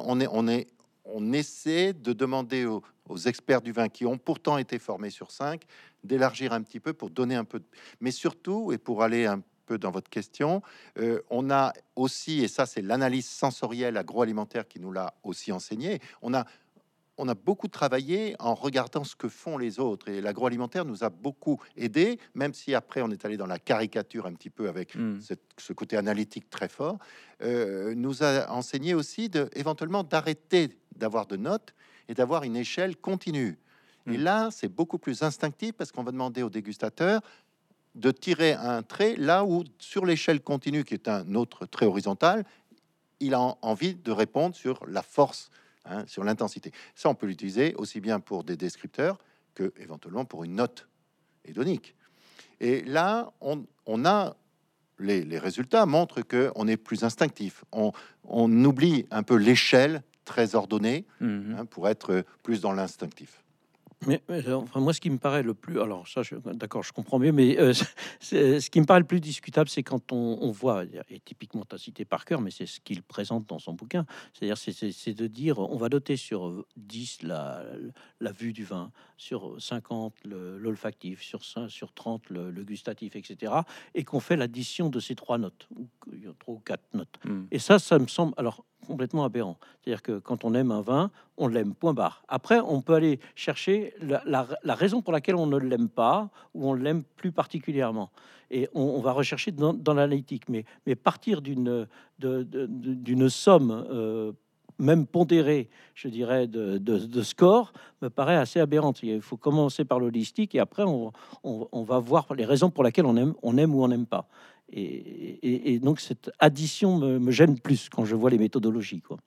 on essaie de demander aux experts du vin qui ont pourtant été formés sur 5 d'élargir un petit peu pour donner un peu mais surtout, et pour aller un peu dans votre question, on a aussi, et ça c'est l'analyse sensorielle agroalimentaire qui nous l'a aussi enseigné, on a beaucoup travaillé en regardant ce que font les autres et l'agroalimentaire nous a beaucoup aidé, même si après on est allé dans la caricature un petit peu avec
Hmm,
ce côté analytique très fort, nous a enseigné aussi éventuellement d'arrêter d'avoir de notes et d'avoir une échelle continue. Et
hmm.
là, c'est beaucoup plus instinctif parce qu'on va demander au dégustateur de tirer un trait là où sur l'échelle continue, qui est un autre trait horizontal, il a envie de répondre sur la force, hein, sur l'intensité. Ça, on peut l'utiliser aussi bien pour des descripteurs que éventuellement pour une note hédonique. Et là, on a les résultats montrent que on est plus instinctif. On oublie un peu l'échelle très ordonnée,
Mhm.
hein, pour être plus dans l'instinctif.
Mais, enfin, moi, ce qui me paraît le plus, alors ça, d'accord, je comprends mieux, mais ce qui me paraît le plus discutable, c'est quand on voit, et typiquement, tu as cité Parker, mais c'est ce qu'il présente dans son bouquin, c'est-à-dire c'est de dire, on va noter sur 10 la vue du vin, sur 50 l'olfactif, sur 30 le gustatif, etc., et qu'on fait l'addition de ces trois notes, ou qu'il y a trois ou quatre notes.
Hmm.
Et ça me semble alors complètement aberrant. C'est-à-dire que quand on aime un vin, on l'aime, point barre. Après, on peut aller chercher la raison pour laquelle on ne l'aime pas ou on l'aime plus particulièrement. Et on va rechercher dans l'analytique. Mais partir d'une somme même pondérée, je dirais, de score, me paraît assez aberrante. Il faut commencer par l'holistique et après on va voir les raisons pour lesquelles on aime ou on n'aime pas. Et donc cette addition me gêne plus quand je vois les méthodologies, quoi.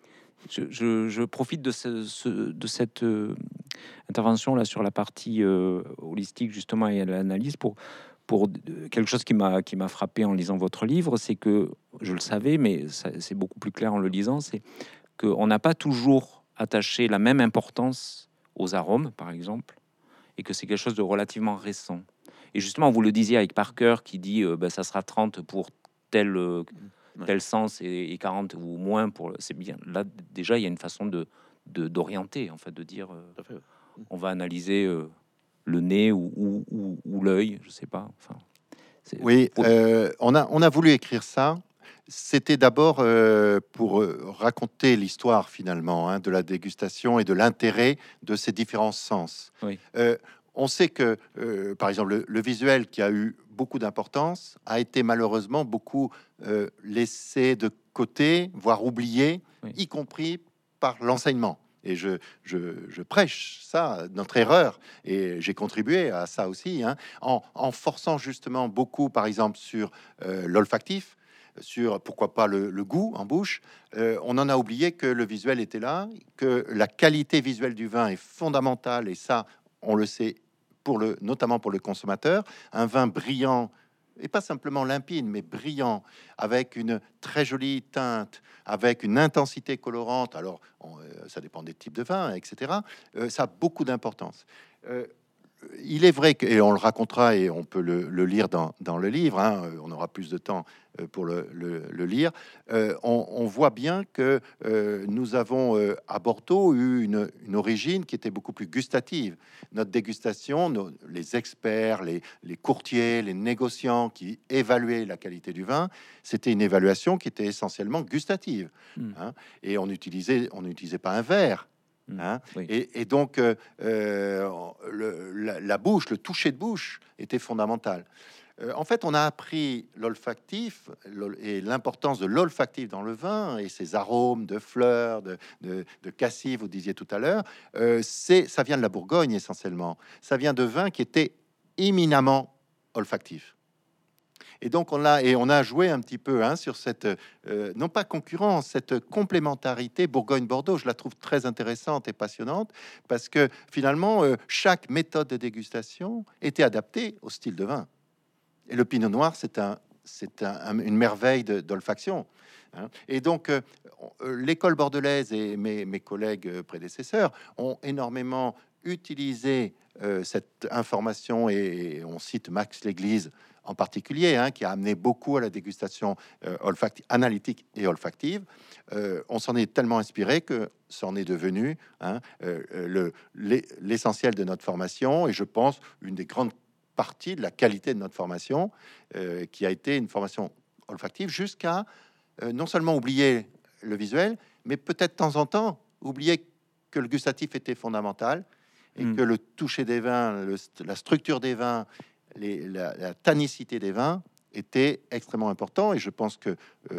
Je profite de cette intervention là sur la partie holistique justement et l'analyse pour quelque chose qui m'a frappé en lisant votre livre, c'est que je le savais, mais c'est beaucoup plus clair en le lisant, c'est qu'on n'a pas toujours attaché la même importance aux arômes, par exemple, et que c'est quelque chose de relativement récent. Et justement, vous le disiez avec Parker qui dit bah, ça sera 30 pour tel, tel sens et 40 ou moins pour... C'est bien. Là, déjà, il y a une façon d'orienter, en fait, de dire on va analyser le nez ou l'œil, je sais pas. Enfin,
Oui, on a voulu écrire ça. C'était d'abord pour raconter l'histoire finalement hein, de la dégustation et de l'intérêt de ces différents sens.
Oui.
On sait que, par exemple, le visuel qui a eu beaucoup d'importance a été malheureusement beaucoup laissé de côté, voire oublié,
Oui.
y compris par l'enseignement. Et je prêche ça, notre erreur, et j'ai contribué à ça aussi, hein, en forçant justement beaucoup, par exemple, sur l'olfactif, sur pourquoi pas le goût en bouche. On en a oublié que le visuel était là, que la qualité visuelle du vin est fondamentale, et ça, on le sait, notamment pour le consommateur. Un vin brillant, et pas simplement limpide, mais brillant, avec une très jolie teinte, avec une intensité colorante. Alors, ça dépend des types de vins, etc. Ça a beaucoup d'importance. Il est vrai que, et on le racontera et on peut le lire dans le livre, hein, on aura plus de temps pour le lire, on voit bien que nous avons à Bordeaux eu une origine qui était beaucoup plus gustative. Notre dégustation, les experts, les courtiers, les négociants qui évaluaient la qualité du vin, c'était une évaluation qui était essentiellement gustative. Hein, et on n'utilisait pas un verre. Hein,
Oui.
et donc, la bouche, le toucher de bouche était fondamental. En fait, on a appris l'olfactif et l'importance de l'olfactif dans le vin et ses arômes de fleurs, de cassis, vous disiez tout à l'heure. Ça vient de la Bourgogne essentiellement. Ça vient de vins qui étaient éminemment olfactifs. Et donc on a joué un petit peu hein, sur cette non pas concurrence, cette complémentarité Bourgogne-Bordeaux. Je la trouve très intéressante et passionnante parce que finalement chaque méthode de dégustation était adaptée au style de vin. Et le Pinot Noir, c'est une merveille d'olfaction. Hein. Et donc l'école bordelaise et mes collègues prédécesseurs ont énormément utilisé cette information et on cite Max Léglise en particulier, hein, qui a amené beaucoup à la dégustation analytique et olfactive. On s'en est tellement inspiré que c'en est devenu hein, l'essentiel de notre formation et je pense une des grandes parties de la qualité de notre formation qui a été une formation olfactive jusqu'à non seulement oublier le visuel, mais peut-être de temps en temps oublier que le gustatif était fondamental et que le toucher des vins, la structure des vins, la tannicité des vins était extrêmement important. Et je pense que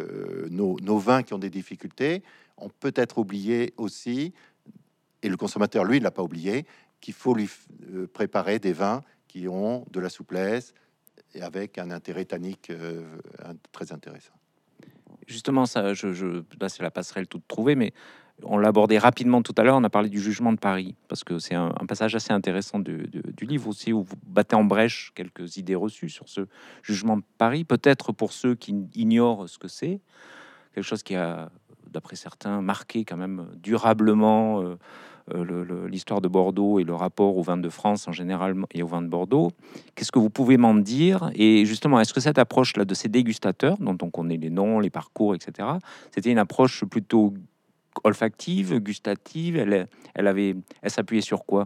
nos vins qui ont des difficultés ont peut-être oublié aussi, et le consommateur, lui, il l'a pas oublié, qu'il faut lui préparer des vins qui ont de la souplesse et avec un intérêt tannique très intéressant.
Justement, ça, là, c'est la passerelle toute trouvée, mais on l'a abordé rapidement tout à l'heure. On a parlé du jugement de Paris, parce que c'est un passage assez intéressant du livre aussi, où vous battez en brèche quelques idées reçues sur ce jugement de Paris. Peut-être pour ceux qui ignorent ce que c'est, quelque chose qui a, d'après certains, marqué quand même durablement l'histoire de Bordeaux et le rapport au vin de France en général et au vin de Bordeaux. Qu'est-ce que vous pouvez m'en dire? Et justement, est-ce que cette approche-là de ces dégustateurs, dont on connaît les noms, les parcours, etc., c'était une approche plutôt olfactive, gustative? Elle s'appuyait sur quoi?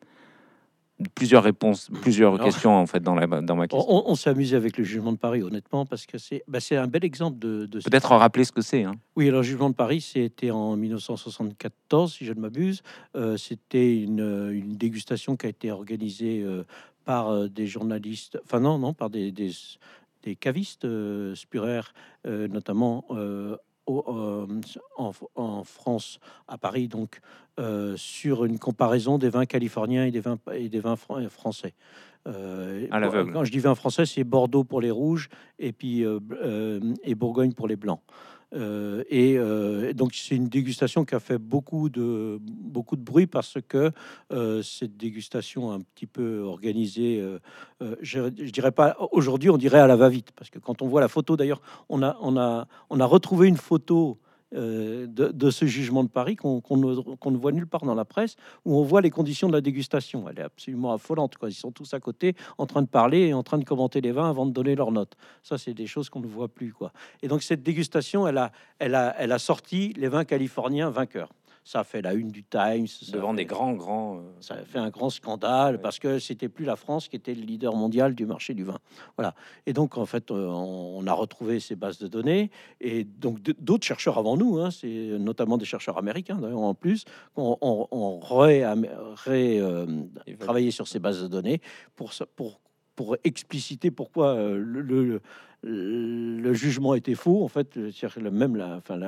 Plusieurs réponses, plusieurs questions en fait dans ma question.
On s'est amusé avec le jugement de Paris, honnêtement, parce que c'est un bel exemple de
Peut-être rappeler ce que c'est. Hein.
Oui, alors le jugement de Paris, c'était en 1974, si je ne m'abuse. C'était une dégustation qui a été organisée par des journalistes, enfin non, par des cavistes spuraires, notamment en France, à Paris, donc, sur une comparaison des vins californiens et des vins français.
À l'aveugle.
Quand je dis vin français, c'est Bordeaux pour les rouges et puis et Bourgogne pour les blancs. Donc c'est une dégustation qui a fait beaucoup de bruit parce que cette dégustation un petit peu organisée, je dirais pas aujourd'hui, on dirait à la va-vite, parce que quand on voit la photo, d'ailleurs, on a retrouvé une photo de ce jugement de Paris qu'on ne voit nulle part dans la presse, où on voit les conditions de la dégustation. Elle est absolument affolante, quoi. Ils sont tous à côté en train de parler et en train de commenter les vins avant de donner leurs notes. Ça, c'est des choses qu'on ne voit plus, quoi. Et donc cette dégustation, elle a sorti les vins californiens vainqueurs. Ça a fait la une du Times.
Devant des grands.
Ça a fait un grand scandale
Ouais.
parce que c'était plus la France qui était le leader mondial du marché du vin. Voilà. Et donc, en fait, on a retrouvé ces bases de données. Et donc, d'autres chercheurs avant nous, hein, c'est notamment des chercheurs américains, d'ailleurs, en plus, ont travaillé sur ces bases de données pour expliciter pourquoi le jugement était faux. En fait, c'est-à-dire que même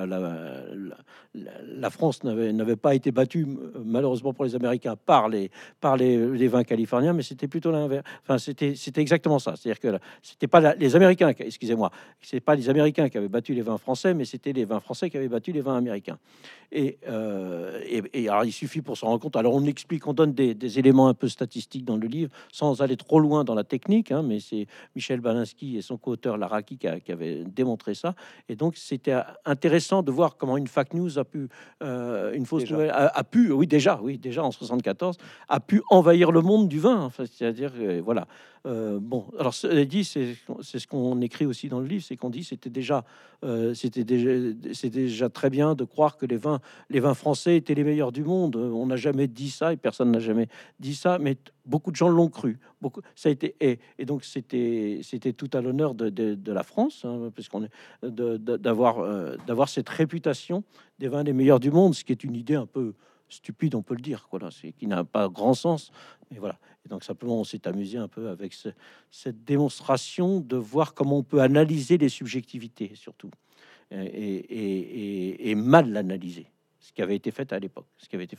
la France n'avait pas été battue, malheureusement pour les Américains, par les vins californiens, mais c'était plutôt l'inverse. Enfin, c'était exactement ça. C'est-à-dire que c'était pas les Américains, excusez-moi, c'est pas les Américains qui avaient battu les vins français, mais c'était les vins français qui avaient battu les vins américains. Et alors, il suffit pour s'en rendre compte. Alors, on explique, on donne des éléments un peu statistiques dans le livre, sans aller trop loin dans la technique, hein, mais c'est Michel Balinski et son co-auteur Laraki qui avaient démontré ça. Et donc, c'était intéressant de voir comment une fake news a pu, une fausse
Déjà.
nouvelle a pu, oui, déjà en 74, a pu envahir le monde du vin. Enfin, c'est-à-dire, voilà. Bon, alors, cela dit, c'est ce qu'on écrit aussi dans le livre, c'est qu'on dit c'était déjà très bien de croire que les vins français étaient les meilleurs du monde. On n'a jamais dit ça et personne n'a jamais dit ça, mais beaucoup de gens l'ont cru. Ça a été et donc c'était tout à l'honneur de la France, hein, puisqu'on est d'avoir cette réputation des vins les meilleurs du monde, ce qui est une idée un peu stupide, on peut le dire, quoi. C'est qui n'a pas grand sens, mais voilà. Et donc simplement, on s'est amusé un peu avec cette démonstration de voir comment on peut analyser les subjectivités, surtout, et mal l'analyser, ce qui avait été fait à l'époque.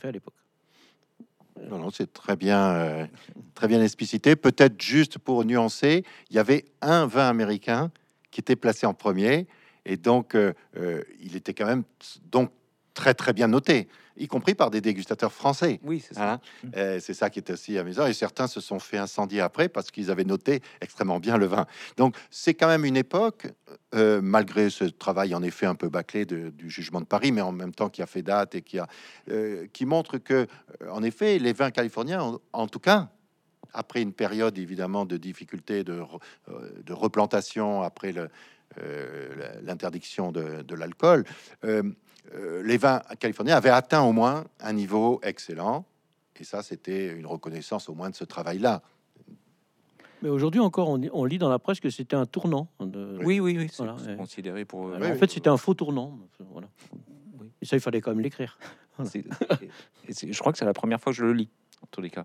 Non, non, c'est très bien explicité. Peut-être juste pour nuancer, il y avait un vin américain qui était placé en premier, et donc il était quand même donc très bien noté, y compris par des dégustateurs français.
Oui, c'est ça.
C'est ça qui est aussi amusant. Et certains se sont fait incendier après parce qu'ils avaient noté extrêmement bien le vin. Donc c'est quand même une époque, malgré ce travail en effet un peu bâclé du jugement de Paris, mais en même temps qui a fait date et qui montre que, en effet, les vins californiens, en tout cas, après une période évidemment de difficultés de replantation après l'interdiction de l'alcool, les vins californiens avaient atteint au moins un niveau excellent. Et ça, c'était une reconnaissance au moins de ce travail-là.
Mais aujourd'hui encore, on lit dans la presse que c'était un tournant.
Oui,
Voilà,
c'est considéré pour.
Alors, en fait, c'était un faux tournant. Voilà.
Oui.
Et ça, il fallait quand même l'écrire. Voilà.
Je crois que c'est la première fois que je le lis, en tous les cas.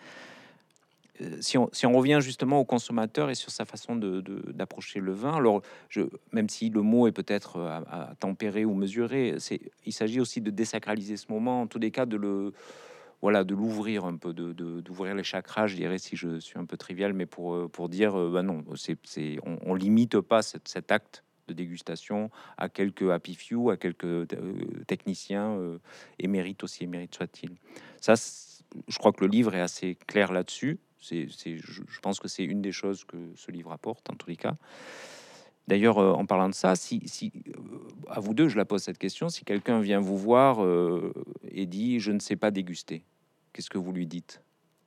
Si on revient justement au consommateur et sur sa façon d'approcher le vin, alors même si le mot est peut-être à tempérer ou mesurer, il s'agit aussi de désacraliser ce moment, en tous les cas de l'ouvrir un peu, d'ouvrir les chakras, je dirais, si je suis un peu trivial, mais pour dire, bah non, on limite pas cet acte de dégustation à quelques happy few, à quelques techniciens émérites, aussi émérites soit-il. Ça, je crois que le livre est assez clair là-dessus. Je pense que c'est une des choses que ce livre apporte, en tous les cas. D'ailleurs, en parlant de ça, si à vous deux, je la pose cette question, si quelqu'un vient vous voir et dit « je ne sais pas déguster », qu'est-ce que vous lui dites?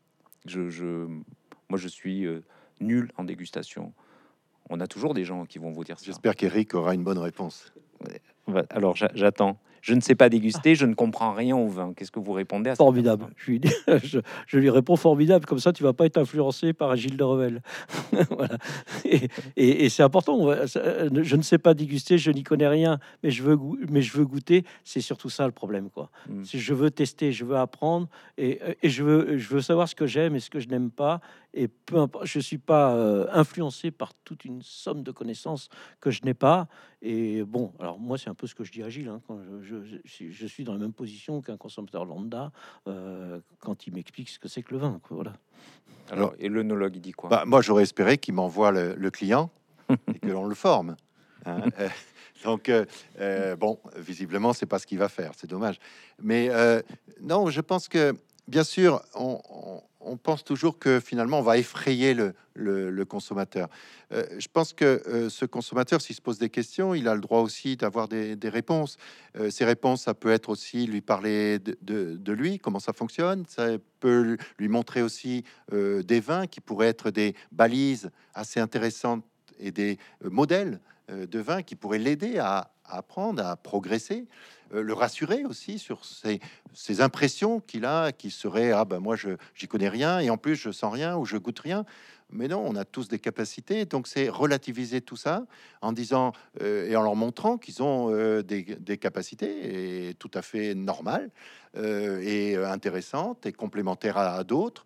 Moi, je suis nul en dégustation. On a toujours des gens qui vont vous dire ça.
J'espère qu'Éric aura une bonne réponse.
Alors, j'attends. Je ne sais pas déguster, je ne comprends rien au vin. Qu'est-ce que vous répondez à ça?
Formidable. Je lui réponds formidable. Comme ça, tu vas pas être influencé par Gilles de Revel. Voilà. Et c'est important. Je ne sais pas déguster, je n'y connais rien, mais je veux goûter. C'est surtout ça le problème, quoi. Je veux tester, je veux apprendre, et je veux savoir ce que j'aime et ce que je n'aime pas. et peu importe, je suis pas influencé par toute une somme de connaissances que je n'ai pas. Et bon, alors moi, c'est un peu ce que je dis à Gilles, hein, quand je suis dans la même position qu'un consommateur lambda quand il m'explique ce que c'est que le vin, quoi, voilà.
Alors, et l'œnologue, il dit quoi?
Bah, moi, j'aurais espéré qu'il m'envoie le client et que l'on le forme. Hein. Donc, bon, visiblement, c'est pas ce qu'il va faire. C'est dommage. Mais non, je pense que, bien sûr, on pense toujours que finalement, on va effrayer le consommateur. Je pense que ce consommateur, s'il se pose des questions, il a le droit aussi d'avoir des réponses. Ces réponses, ça peut être aussi lui parler de lui, comment ça fonctionne. Ça peut lui montrer aussi des vins qui pourraient être des balises assez intéressantes et des modèles de vin qui pourraient l'aider à apprendre, à progresser, le rassurer aussi sur ses impressions qu'il a, qui seraient ah ben moi j'y connais rien et en plus je sens rien ou je goûte rien. Mais non, on a tous des capacités, donc c'est relativiser tout ça en disant et en leur montrant qu'ils ont des capacités et tout à fait normales et intéressantes et complémentaires à d'autres.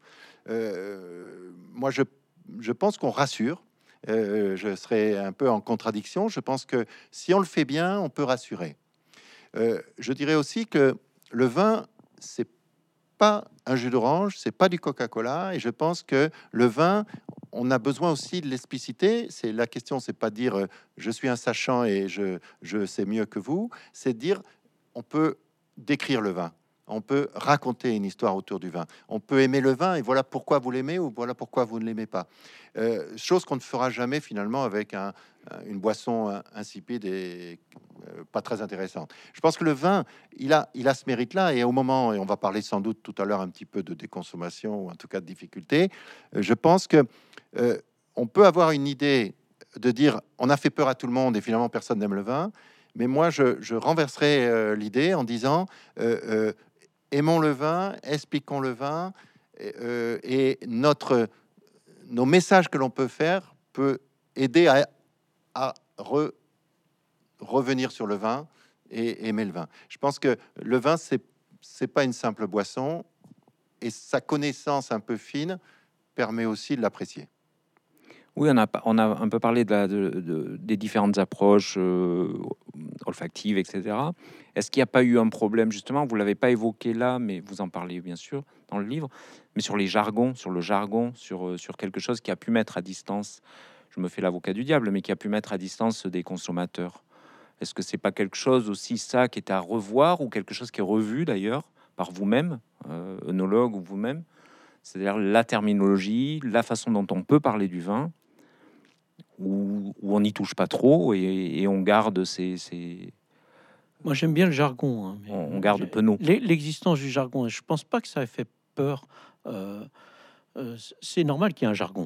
Moi, je pense qu'on rassure. Je serais un peu en contradiction. Je pense que si on le fait bien, on peut rassurer. Je dirais aussi que le vin, c'est pas un jus d'orange, c'est pas du Coca-Cola, et je pense que le vin, on a besoin aussi de l'expliciter. C'est la question, c'est pas dire je suis un sachant et je sais mieux que vous, c'est dire on peut décrire le vin. On peut raconter une histoire autour du vin. On peut aimer le vin et voilà pourquoi vous l'aimez ou voilà pourquoi vous ne l'aimez pas. Chose qu'on ne fera jamais finalement avec une boisson insipide et pas très intéressante. Je pense que le vin, il a ce mérite-là et au moment, et on va parler sans doute tout à l'heure un petit peu de déconsommation ou en tout cas de difficulté, je pense que on peut avoir une idée de dire on a fait peur à tout le monde et finalement personne n'aime le vin. Mais moi, je renverserai l'idée en disant aimons le vin, expliquons le vin, et nos messages que l'on peut faire peut aider à revenir sur le vin et aimer le vin. Je pense que le vin, c'est pas une simple boisson, et sa connaissance un peu fine permet aussi de l'apprécier.
Oui, on a un peu parlé des différentes approches olfactives, etc. Est-ce qu'il n'y a pas eu un problème, justement, vous l'avez pas évoqué là, mais vous en parlez bien sûr dans le livre, mais sur les jargons, sur le jargon, sur quelque chose qui a pu mettre à distance, je me fais l'avocat du diable, mais qui a pu mettre à distance des consommateurs. Est-ce que c'est pas quelque chose aussi, ça, qui est à revoir, ou quelque chose qui est revu d'ailleurs par vous-même, œnologue ou vous-même, c'est-à-dire la terminologie, la façon dont on peut parler du vin, où on n'y touche pas trop et on garde
Moi, j'aime bien le jargon, hein, mais
on garde penaud.
l'existence du jargon, je pense pas que ça ait fait peur. C'est normal qu'il y ait un jargon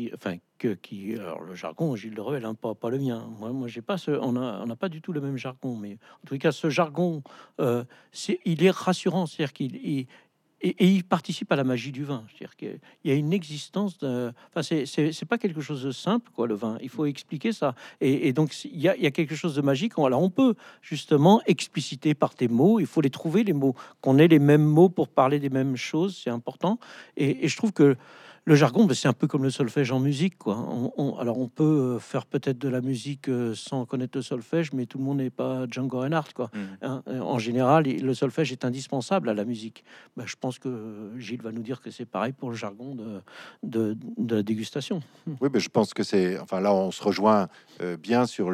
alors le jargon, Gilles de Revel, hein, pas le mien. Moi, j'ai pas on n'a pas du tout le même jargon, mais en tout cas, ce jargon, il est rassurant, c'est-à-dire et il participe à la magie du vin. C'est-à-dire qu'il y a une existence de... Enfin, c'est pas quelque chose de simple, quoi, le vin. Il faut expliquer ça. Et donc, il y a quelque chose de magique. Alors, on peut justement expliciter par tes mots. Il faut les trouver, les mots. Qu'on ait les mêmes mots pour parler des mêmes choses, c'est important. Et je trouve que le jargon, ben, c'est un peu comme le solfège en musique, quoi. Alors, on peut faire peut-être de la musique sans connaître le solfège, mais tout le monde n'est pas Django Reinhardt, quoi. Hein, en général, le solfège est indispensable à la musique. Ben, je pense que Gilles va nous dire que c'est pareil pour le jargon de la dégustation.
Oui, mais je pense que c'est... Enfin, là, on se rejoint bien sur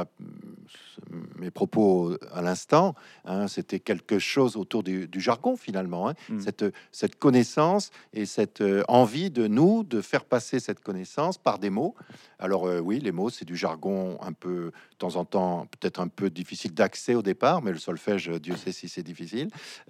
mes propos à l'instant. Hein, c'était quelque chose autour du jargon, finalement. Hein, cette connaissance et cette envie de nous de faire passer cette connaissance par des mots. Alors, oui, les mots, c'est du jargon un peu, de temps en temps, peut-être un peu difficile d'accès au départ, mais le solfège, Dieu sait si c'est difficile.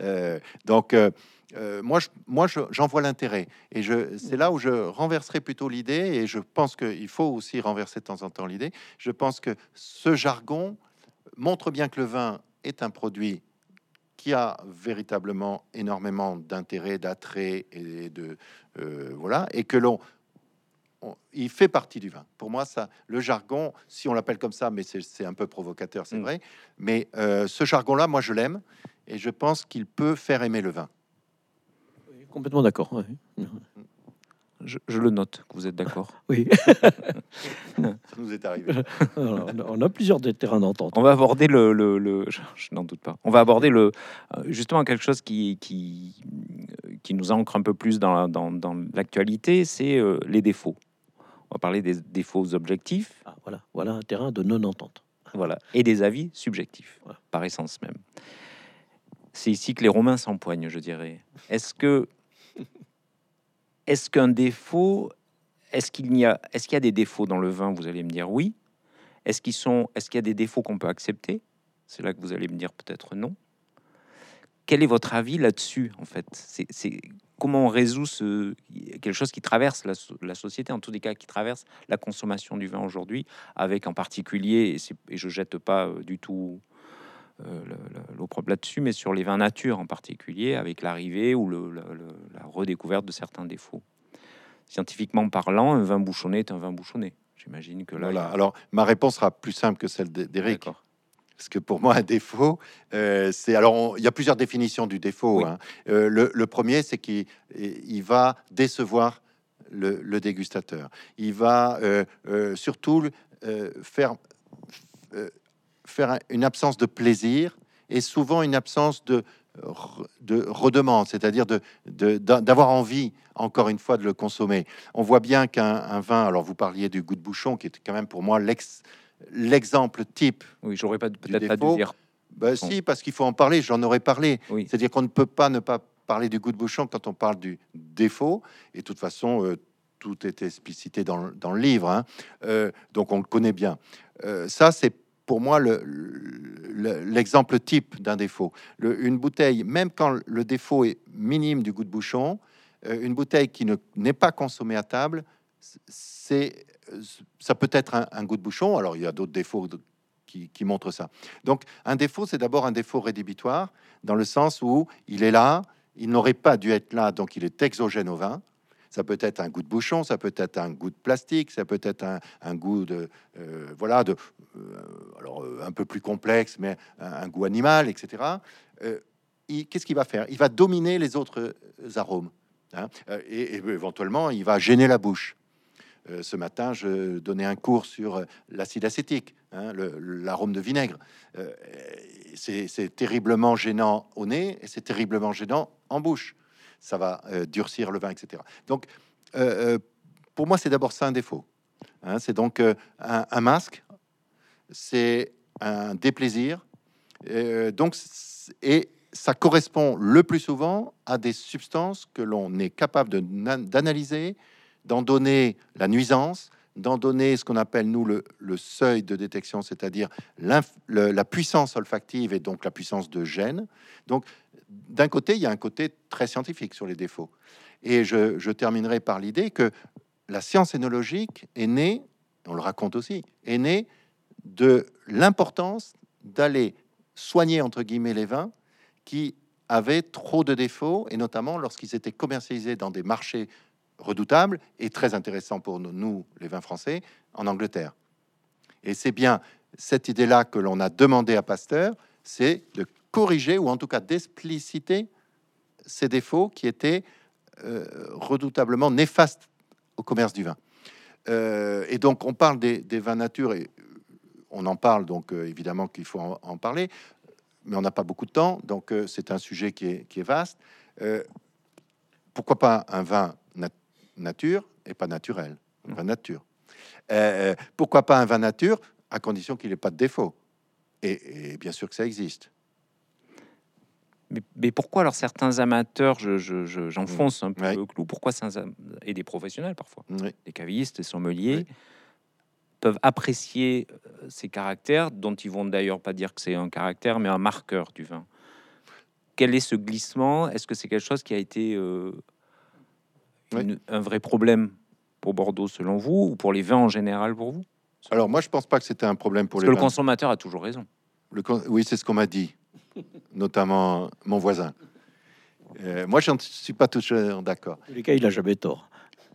J'en vois l'intérêt et c'est là où je renverserai plutôt l'idée et je pense qu'il faut aussi renverser de temps en temps l'idée. Je pense que ce jargon montre bien que le vin est un produit qui a véritablement énormément d'intérêt, d'attrait et voilà, et que il fait partie du vin. Pour moi, ça, le jargon, si on l'appelle comme ça, mais c'est un peu provocateur, c'est vrai, mais ce jargon-là, moi, je l'aime et je pense qu'il peut faire aimer le vin.
Complètement d'accord. Ouais.
Je le note, que vous êtes d'accord.
Oui.
Ça nous est arrivé.
Alors, on a plusieurs des terrains d'entente.
On va aborder je n'en doute pas. On va aborder justement quelque chose qui nous ancre un peu plus dans l'actualité, c'est les défauts. On va parler des défauts objectifs,
Ah, voilà un terrain de non-entente.
voilà, et des avis subjectifs,
Voilà.
par essence même. C'est ici que les Romains s'empoignent, je dirais. Est-ce qu'un défaut, est-ce qu'il y a des défauts dans le vin? Vous allez me dire oui. Est-ce qu'il y a des défauts qu'on peut accepter? C'est là que vous allez me dire peut-être non. Quel est votre avis là-dessus, en fait? C'est comment on résout quelque chose qui traverse la société, en tous les cas, qui traverse la consommation du vin aujourd'hui, avec en particulier, et je jette pas du tout l'opprobre là-dessus, mais sur les vins nature en particulier, avec l'arrivée ou la redécouverte de certains défauts. Scientifiquement parlant, un vin bouchonné est un vin bouchonné. J'imagine que là...
Voilà. Alors, ma réponse sera plus simple que celle d'Éric.
D'accord.
Parce que pour moi, un défaut, c'est... Alors, il y a plusieurs définitions du défaut.
Oui.
Hein. Le premier, c'est qu'il va décevoir le dégustateur. Il va surtout faire une absence de plaisir et souvent une absence de redemande, c'est-à-dire d'avoir envie, encore une fois, de le consommer. On voit bien qu'un vin, alors vous parliez du goût de bouchon, qui est quand même pour moi l'exemple type.
Oui, j'aurais peut-être pas dû
défaut.
dire.
Si, parce qu'il faut en parler, j'en aurais parlé.
Oui.
C'est-à-dire qu'on ne peut pas ne pas parler du goût de bouchon quand on parle du défaut, et de toute façon, tout est explicité dans le livre, hein. Donc on le connaît bien. Ça, c'est pour moi l'exemple type d'un défaut. Une bouteille, même quand le défaut est minime du goût de bouchon, une bouteille qui n'est pas consommée à table, ça peut être un goût de bouchon. Alors il y a d'autres défauts qui montrent ça. Donc un défaut, c'est d'abord un défaut rédhibitoire, dans le sens où il est là, il n'aurait pas dû être là, donc il est exogène au vin. Ça peut être un goût de bouchon, ça peut être un goût de plastique, ça peut être un goût alors un peu plus complexe, mais un goût animal, etc. Qu'est-ce qu'il va faire? Il va dominer les autres arômes, hein, et éventuellement, il va gêner la bouche. Ce matin, je donnais un cours sur l'acide acétique, hein, l'arôme de vinaigre. C'est terriblement gênant au nez et c'est terriblement gênant en bouche. Ça va durcir le vin, etc. Donc, pour moi, c'est d'abord ça un défaut. Hein, c'est donc un masque, c'est un déplaisir. Et ça correspond le plus souvent à des substances que l'on est capable d'analyser, d'en donner la nuisance, d'en donner ce qu'on appelle, nous, le seuil de détection, c'est-à-dire la puissance olfactive et donc la puissance de gêne. Donc, d'un côté, il y a un côté très scientifique sur les défauts. Et je terminerai par l'idée que la science énologique est née, on le raconte aussi, est née de l'importance d'aller soigner, entre guillemets, les vins qui avaient trop de défauts, et notamment lorsqu'ils étaient commercialisés dans des marchés redoutables et très intéressants pour nous, les vins français, en Angleterre. Et c'est bien cette idée-là que l'on a demandé à Pasteur, c'est de corriger, ou en tout cas d'expliciter ces défauts qui étaient redoutablement néfastes au commerce du vin. Et donc, on parle des vins nature, et on en parle, donc évidemment qu'il faut en parler, mais on n'a pas beaucoup de temps, donc c'est un sujet qui est vaste. Pourquoi pas un vin nature et pas naturel, un vin nature? Pourquoi pas un vin nature, à condition qu'il n'ait pas de défaut? Et bien sûr que ça existe.
Mais pourquoi alors certains amateurs, j'enfonce un peu
Ouais.
le clou, pourquoi et des professionnels parfois,
Oui.
des cavistes, des sommeliers,
Oui.
peuvent apprécier ces caractères, dont ils vont d'ailleurs pas dire que c'est un caractère, mais un marqueur du vin. Quel est ce glissement? Est-ce que c'est quelque chose qui a été un vrai problème pour Bordeaux selon vous, ou pour les vins en général pour vous?
Alors moi, je pense pas que c'était un problème pour
Parce
les
que le
vins.
consommateur a toujours raison.
Oui, c'est ce qu'on m'a dit, notamment mon voisin. Moi, je ne suis pas toujours d'accord.
En tous les cas, il a jamais tort.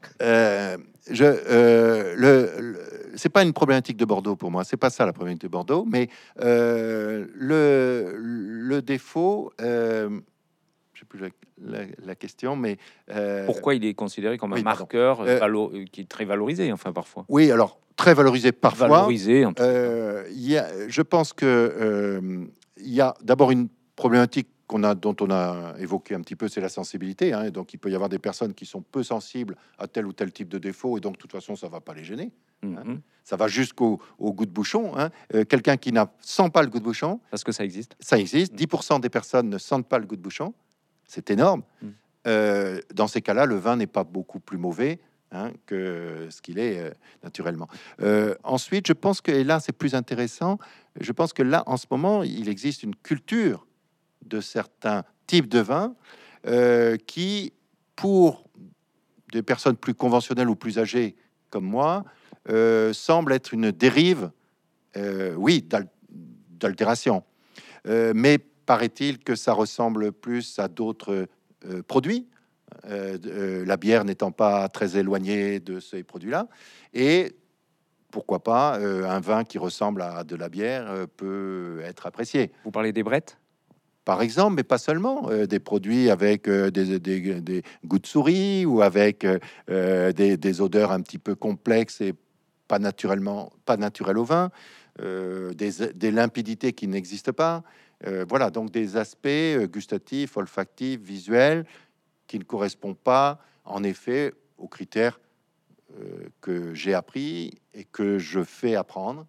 C'est pas une problématique de Bordeaux pour moi. C'est pas ça la problématique de Bordeaux. Mais le défaut, je sais plus la question, mais
Pourquoi il est considéré comme un
oui, pardon.
marqueur qui est très valorisé, enfin parfois.
Oui, alors très valorisé parfois.
Valorisé, en tout cas.
Je pense que il y a d'abord une problématique dont on a évoqué un petit peu, c'est la sensibilité. Hein, et donc, il peut y avoir des personnes qui sont peu sensibles à tel ou tel type de défaut, et donc, de toute façon, ça va pas les gêner. Hein. Ça va jusqu'au goût de bouchon. Hein. Quelqu'un qui sent pas le goût de bouchon,
Parce que ça existe.
ça existe. 10% des personnes ne sentent pas le goût de bouchon. C'est énorme. Dans ces cas-là, le vin n'est pas beaucoup plus mauvais, hein, que ce qu'il est naturellement. Ensuite, je pense que, et là, c'est plus intéressant, je pense que là, en ce moment, il existe une culture de certains types de vins qui, pour des personnes plus conventionnelles ou plus âgées comme moi, semble être une dérive, oui, d'altération. Mais paraît-il que ça ressemble plus à d'autres produits, la bière n'étant pas très éloignée de ces produits-là. Et pourquoi pas, un vin qui ressemble à de la bière peut être apprécié.
Vous parlez des brettes?
Par exemple, mais pas seulement, des produits avec des goûts de souris ou avec des odeurs un petit peu complexes et pas naturelles au vin, des limpidités qui n'existent pas. Voilà, donc des aspects gustatifs, olfactifs, visuels qui ne correspondent pas, en effet, aux critères que j'ai appris et que je fais apprendre.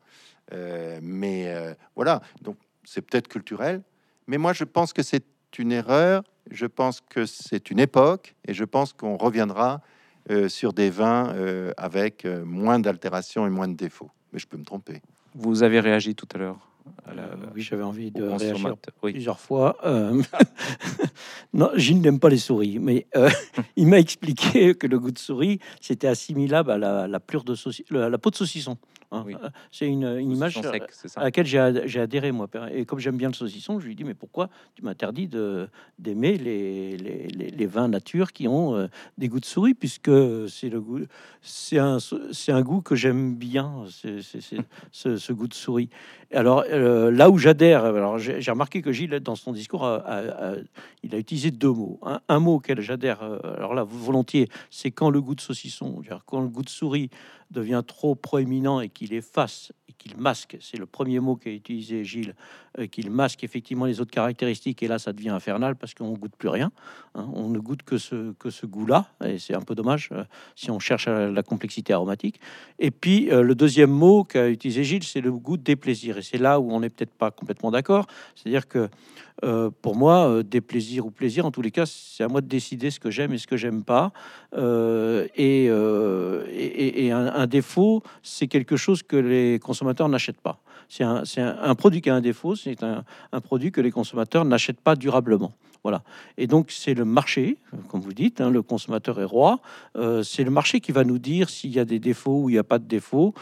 Voilà, donc c'est peut-être culturel. Mais moi, je pense que c'est une erreur, je pense que c'est une époque, et je pense qu'on reviendra sur des vins avec moins d'altération et moins de défauts. Mais je peux me tromper.
Vous avez réagi tout à l'heure.
Oui, j'avais envie de
au
réagir
consommateur. Oui.
plusieurs fois. Non, Gilles n'aime pas les souris, mais il m'a expliqué que le goût de souris, c'était assimilable à la peau de saucisson. Hein.
Oui.
C'est une image
Saucisson sec, c'est ça.
à laquelle j'ai adhéré, moi. Et comme j'aime bien le saucisson, je lui dis, mais pourquoi tu m'interdis d'aimer les vins nature qui ont des goûts de souris, puisque c'est un goût que j'aime bien, ce goût de souris. Alors, là où j'adhère, alors j'ai remarqué que Gilles, dans son discours, il a utilisé deux mots. Un mot auquel j'adhère, alors là, volontiers, c'est quand le goût de saucisson, quand le goût de souris devient trop proéminent et qu'il efface et qu'il masque. C'est le premier mot qu'a utilisé Gilles, qu'il masque effectivement les autres caractéristiques. Et là, ça devient infernal parce qu'on goûte plus rien. Hein, on ne goûte que ce goût-là. Et c'est un peu dommage si on cherche la complexité aromatique. Et puis, le deuxième mot qu'a utilisé Gilles, c'est le goût de déplaisir. Et c'est là où on n'est peut-être pas complètement d'accord. C'est-à-dire que pour moi, déplaisir ou plaisir, en tous les cas, c'est à moi de décider ce que j'aime et ce que j'aime pas. Et un défaut, c'est quelque chose que les consommateurs n'achètent pas. C'est un produit qui a un défaut, c'est un produit que les consommateurs n'achètent pas durablement. Voilà. Et donc, c'est le marché, comme vous dites, hein, le consommateur est roi. C'est le marché qui va nous dire s'il y a des défauts ou il n'y a pas de défauts.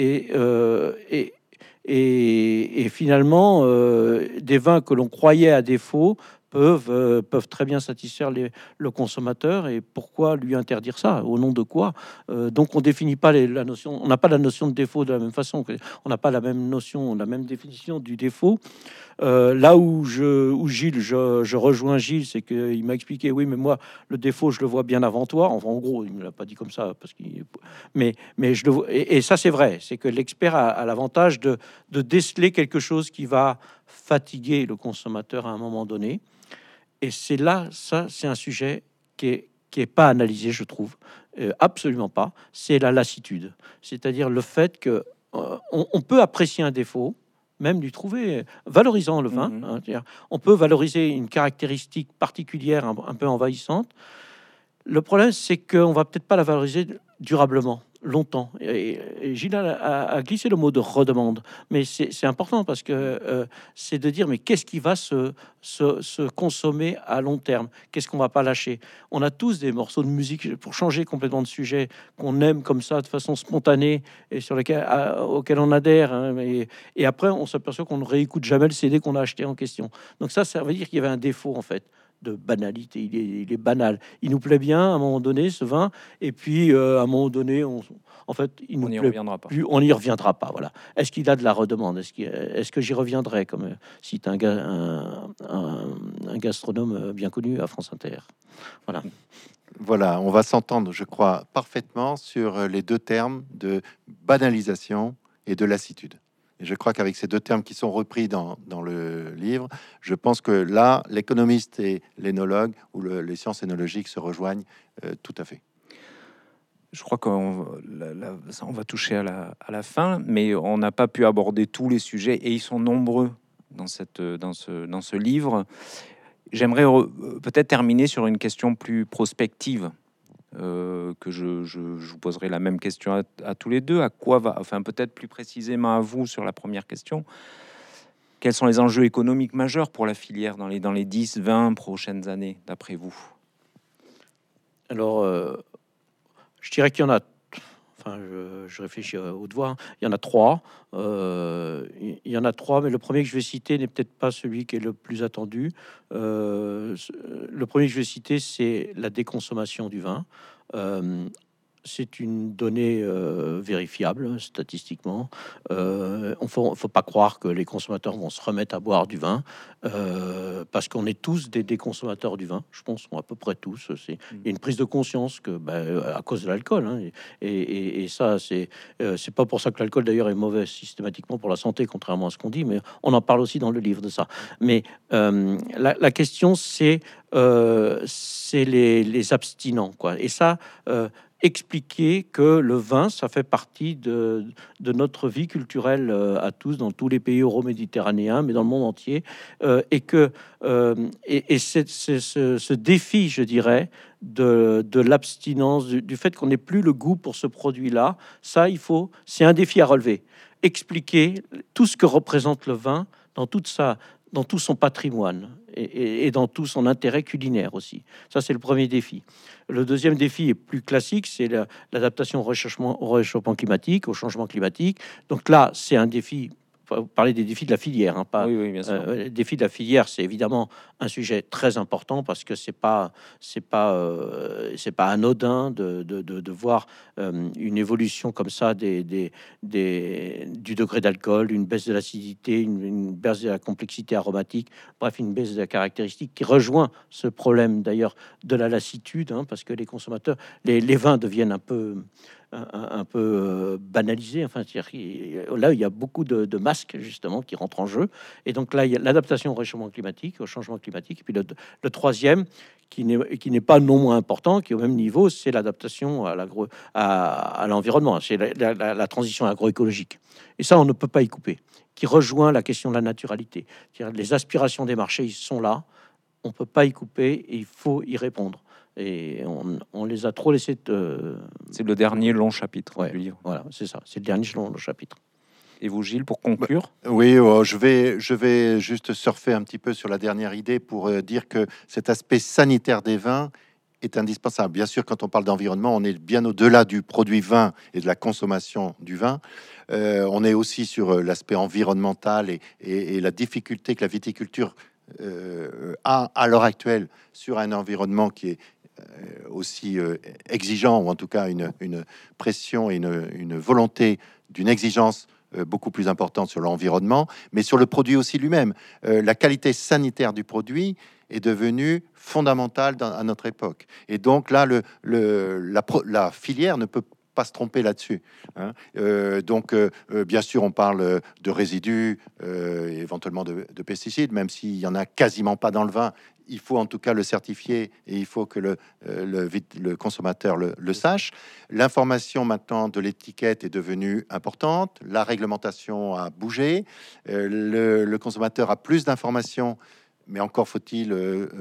Et finalement, des vins que l'on croyait à défaut peuvent très bien satisfaire le consommateur. Et pourquoi lui interdire ça? Au nom de quoi? Donc on définit pas la notion, on n'a pas la notion de défaut de la même façon, on n'a pas la même notion, la même définition du défaut. Là où Gilles, je rejoins Gilles, c'est qu'il m'a expliqué, oui, mais moi, le défaut, je le vois bien avant toi. Enfin, en gros, il me l'a pas dit comme ça, mais je le vois, et ça, c'est vrai, c'est que l'expert a l'avantage de déceler quelque chose qui va fatiguer le consommateur à un moment donné. Et c'est là, ça, c'est un sujet qui est pas analysé, je trouve, absolument pas. C'est la lassitude, c'est-à-dire le fait que on peut apprécier un défaut, même lui trouver valorisant le vin. Hein, on peut valoriser une caractéristique particulière un peu envahissante. Le problème, c'est qu'on va peut-être pas la valoriser durablement, longtemps. Et Gilles a glissé le mot de redemande, mais c'est important parce que c'est de dire, mais qu'est-ce qui va se consommer à long terme? Qu'est-ce qu'on va pas lâcher? On a tous des morceaux de musique, pour changer complètement de sujet, qu'on aime comme ça, de façon spontanée, et auquel on adhère. Hein, et après, on s'aperçoit qu'on ne réécoute jamais le CD qu'on a acheté en question. Donc ça veut dire qu'il y avait un défaut, en fait, de banalité. Il est banal. Il nous plaît bien à un moment donné, ce vin, et puis à un moment donné, en fait, il nous
On n'y
plaît
reviendra pas.
plus. On n'y reviendra pas. Voilà. Est-ce qu'il a de la redemande? Est-ce que j'y reviendrai, comme cite un gastronome bien connu à France Inter? Voilà.
Voilà, on va s'entendre, je crois, parfaitement sur les deux termes de banalisation et de lassitude. Et je crois qu'avec ces deux termes qui sont repris dans le livre, je pense que là, l'économiste et l'énologue ou les sciences énologiques se rejoignent tout à fait.
Je crois on va toucher à la fin, mais on n'a pas pu aborder tous les sujets et ils sont nombreux dans ce livre. J'aimerais peut-être terminer sur une question plus prospective. Que je vous poserai la même question à tous les deux. À quoi va, enfin peut-être plus précisément à vous sur la première question, quels sont les enjeux économiques majeurs pour la filière dans les 10, 20 prochaines années, d'après vous?
Alors, je dirais qu'il y en a. Enfin, je réfléchis à haute voix. Il y en a trois. Il y en a trois, mais le premier que je vais citer n'est peut-être pas celui qui est le plus attendu. Le premier que je vais citer, c'est la déconsommation du vin. C'est une donnée vérifiable statistiquement. Faut pas croire que les consommateurs vont se remettre à boire du vin parce qu'on est tous des consommateurs du vin. Je pense qu'on à peu près tous. Il y a une prise de conscience que à cause de l'alcool. Hein, et ça, c'est pas pour ça que l'alcool d'ailleurs est mauvais systématiquement pour la santé, contrairement à ce qu'on dit. Mais on en parle aussi dans le livre de ça. Mais la question, c'est les abstinents, quoi. Et ça. Expliquer que le vin, ça fait partie de notre vie culturelle à tous, dans tous les pays euro-méditerranéens, mais dans le monde entier, et que ce défi, je dirais, de l'abstinence, du fait qu'on n'ait plus le goût pour ce produit-là, c'est un défi à relever. Expliquer tout ce que représente le vin dans tout son patrimoine et dans tout son intérêt culinaire aussi. Ça, c'est le premier défi. Le deuxième défi est plus classique, c'est l'adaptation au réchauffement climatique, au changement climatique. Donc là, c'est un défi. Vous parlez des défis de la filière, hein, pas.
Oui, bien sûr.
Les défis de la filière, c'est évidemment un sujet très important parce que c'est pas anodin de voir une évolution comme ça du degré d'alcool, une baisse de l'acidité, une baisse de la complexité aromatique, bref, une baisse de la caractéristique qui rejoint ce problème d'ailleurs de la lassitude, hein, parce que les consommateurs, les vins deviennent un peu banalisé. Enfin, là, il y a beaucoup de masques justement qui rentrent en jeu. Et donc là, il y a l'adaptation au réchauffement climatique, au changement climatique. Et puis le troisième, qui n'est pas non moins important, qui est au même niveau, c'est l'adaptation à l'environnement. C'est la transition agroécologique. Et ça, on ne peut pas y couper. Qui rejoint la question de la naturalité. Les aspirations des marchés, ils sont là. On peut pas y couper et il faut y répondre. Et on les a trop laissés.
C'est le dernier long chapitre du livre.
Voilà, c'est ça. C'est le dernier long chapitre.
Et vous, Gilles, pour conclure?
Oui, je vais juste surfer un petit peu sur la dernière idée pour dire que cet aspect sanitaire des vins est indispensable. Bien sûr, quand on parle d'environnement, on est bien au-delà du produit vin et de la consommation du vin. On est aussi sur l'aspect environnemental et la difficulté que la viticulture a à l'heure actuelle sur un environnement qui est aussi exigeant, ou en tout cas une pression et une volonté d'une exigence beaucoup plus importante sur l'environnement, mais sur le produit aussi lui-même. La qualité sanitaire du produit est devenue fondamentale à notre époque. Et donc là, la filière ne peut pas se tromper là-dessus. Hein. Donc, bien sûr, on parle de résidus, éventuellement de pesticides, même s'il y en a quasiment pas dans le vin. Il faut en tout cas le certifier et il faut que le consommateur le sache. L'information maintenant de l'étiquette est devenue importante. La réglementation a bougé. Le consommateur a plus d'informations, mais encore faut-il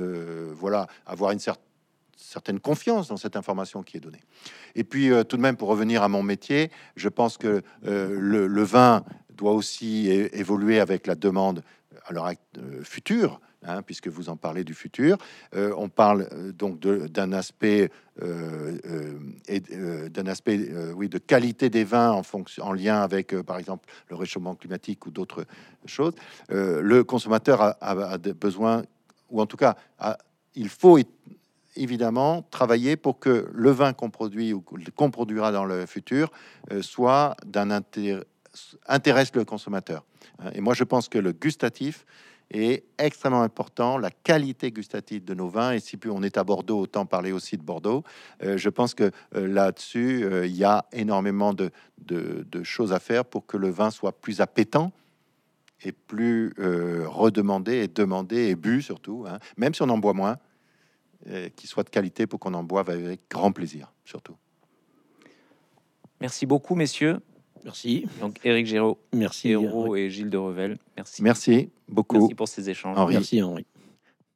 avoir une certaine confiance dans cette information qui est donnée. Et puis, tout de même, pour revenir à mon métier, je pense que le vin doit aussi évoluer avec la demande à l'heure future, hein, puisque vous en parlez du futur. On parle donc d'un aspect, de qualité des vins en lien avec, par exemple, le réchauffement climatique ou d'autres choses. Le consommateur a besoin, ou en tout cas il faut évidemment travailler pour que le vin qu'on produit ou qu'on produira dans le futur soit d'un intérêt, intéresse le consommateur. Et moi, je pense que le gustatif est extrêmement important, la qualité gustative de nos vins. Et si plus on est à Bordeaux, autant parler aussi de Bordeaux. Je pense que là-dessus, il y a énormément de choses à faire pour que le vin soit plus appétant et plus redemandé et demandé et bu surtout, hein, même si on en boit moins, qu'il soit de qualité pour qu'on en boive avec grand plaisir, surtout.
Merci beaucoup, messieurs.
Merci.
Donc, Éric Géraud,
Merci.
Hérault et Gilles de Revel. Merci.
Merci beaucoup.
Merci pour ces échanges.
Henri.
Merci, Henri.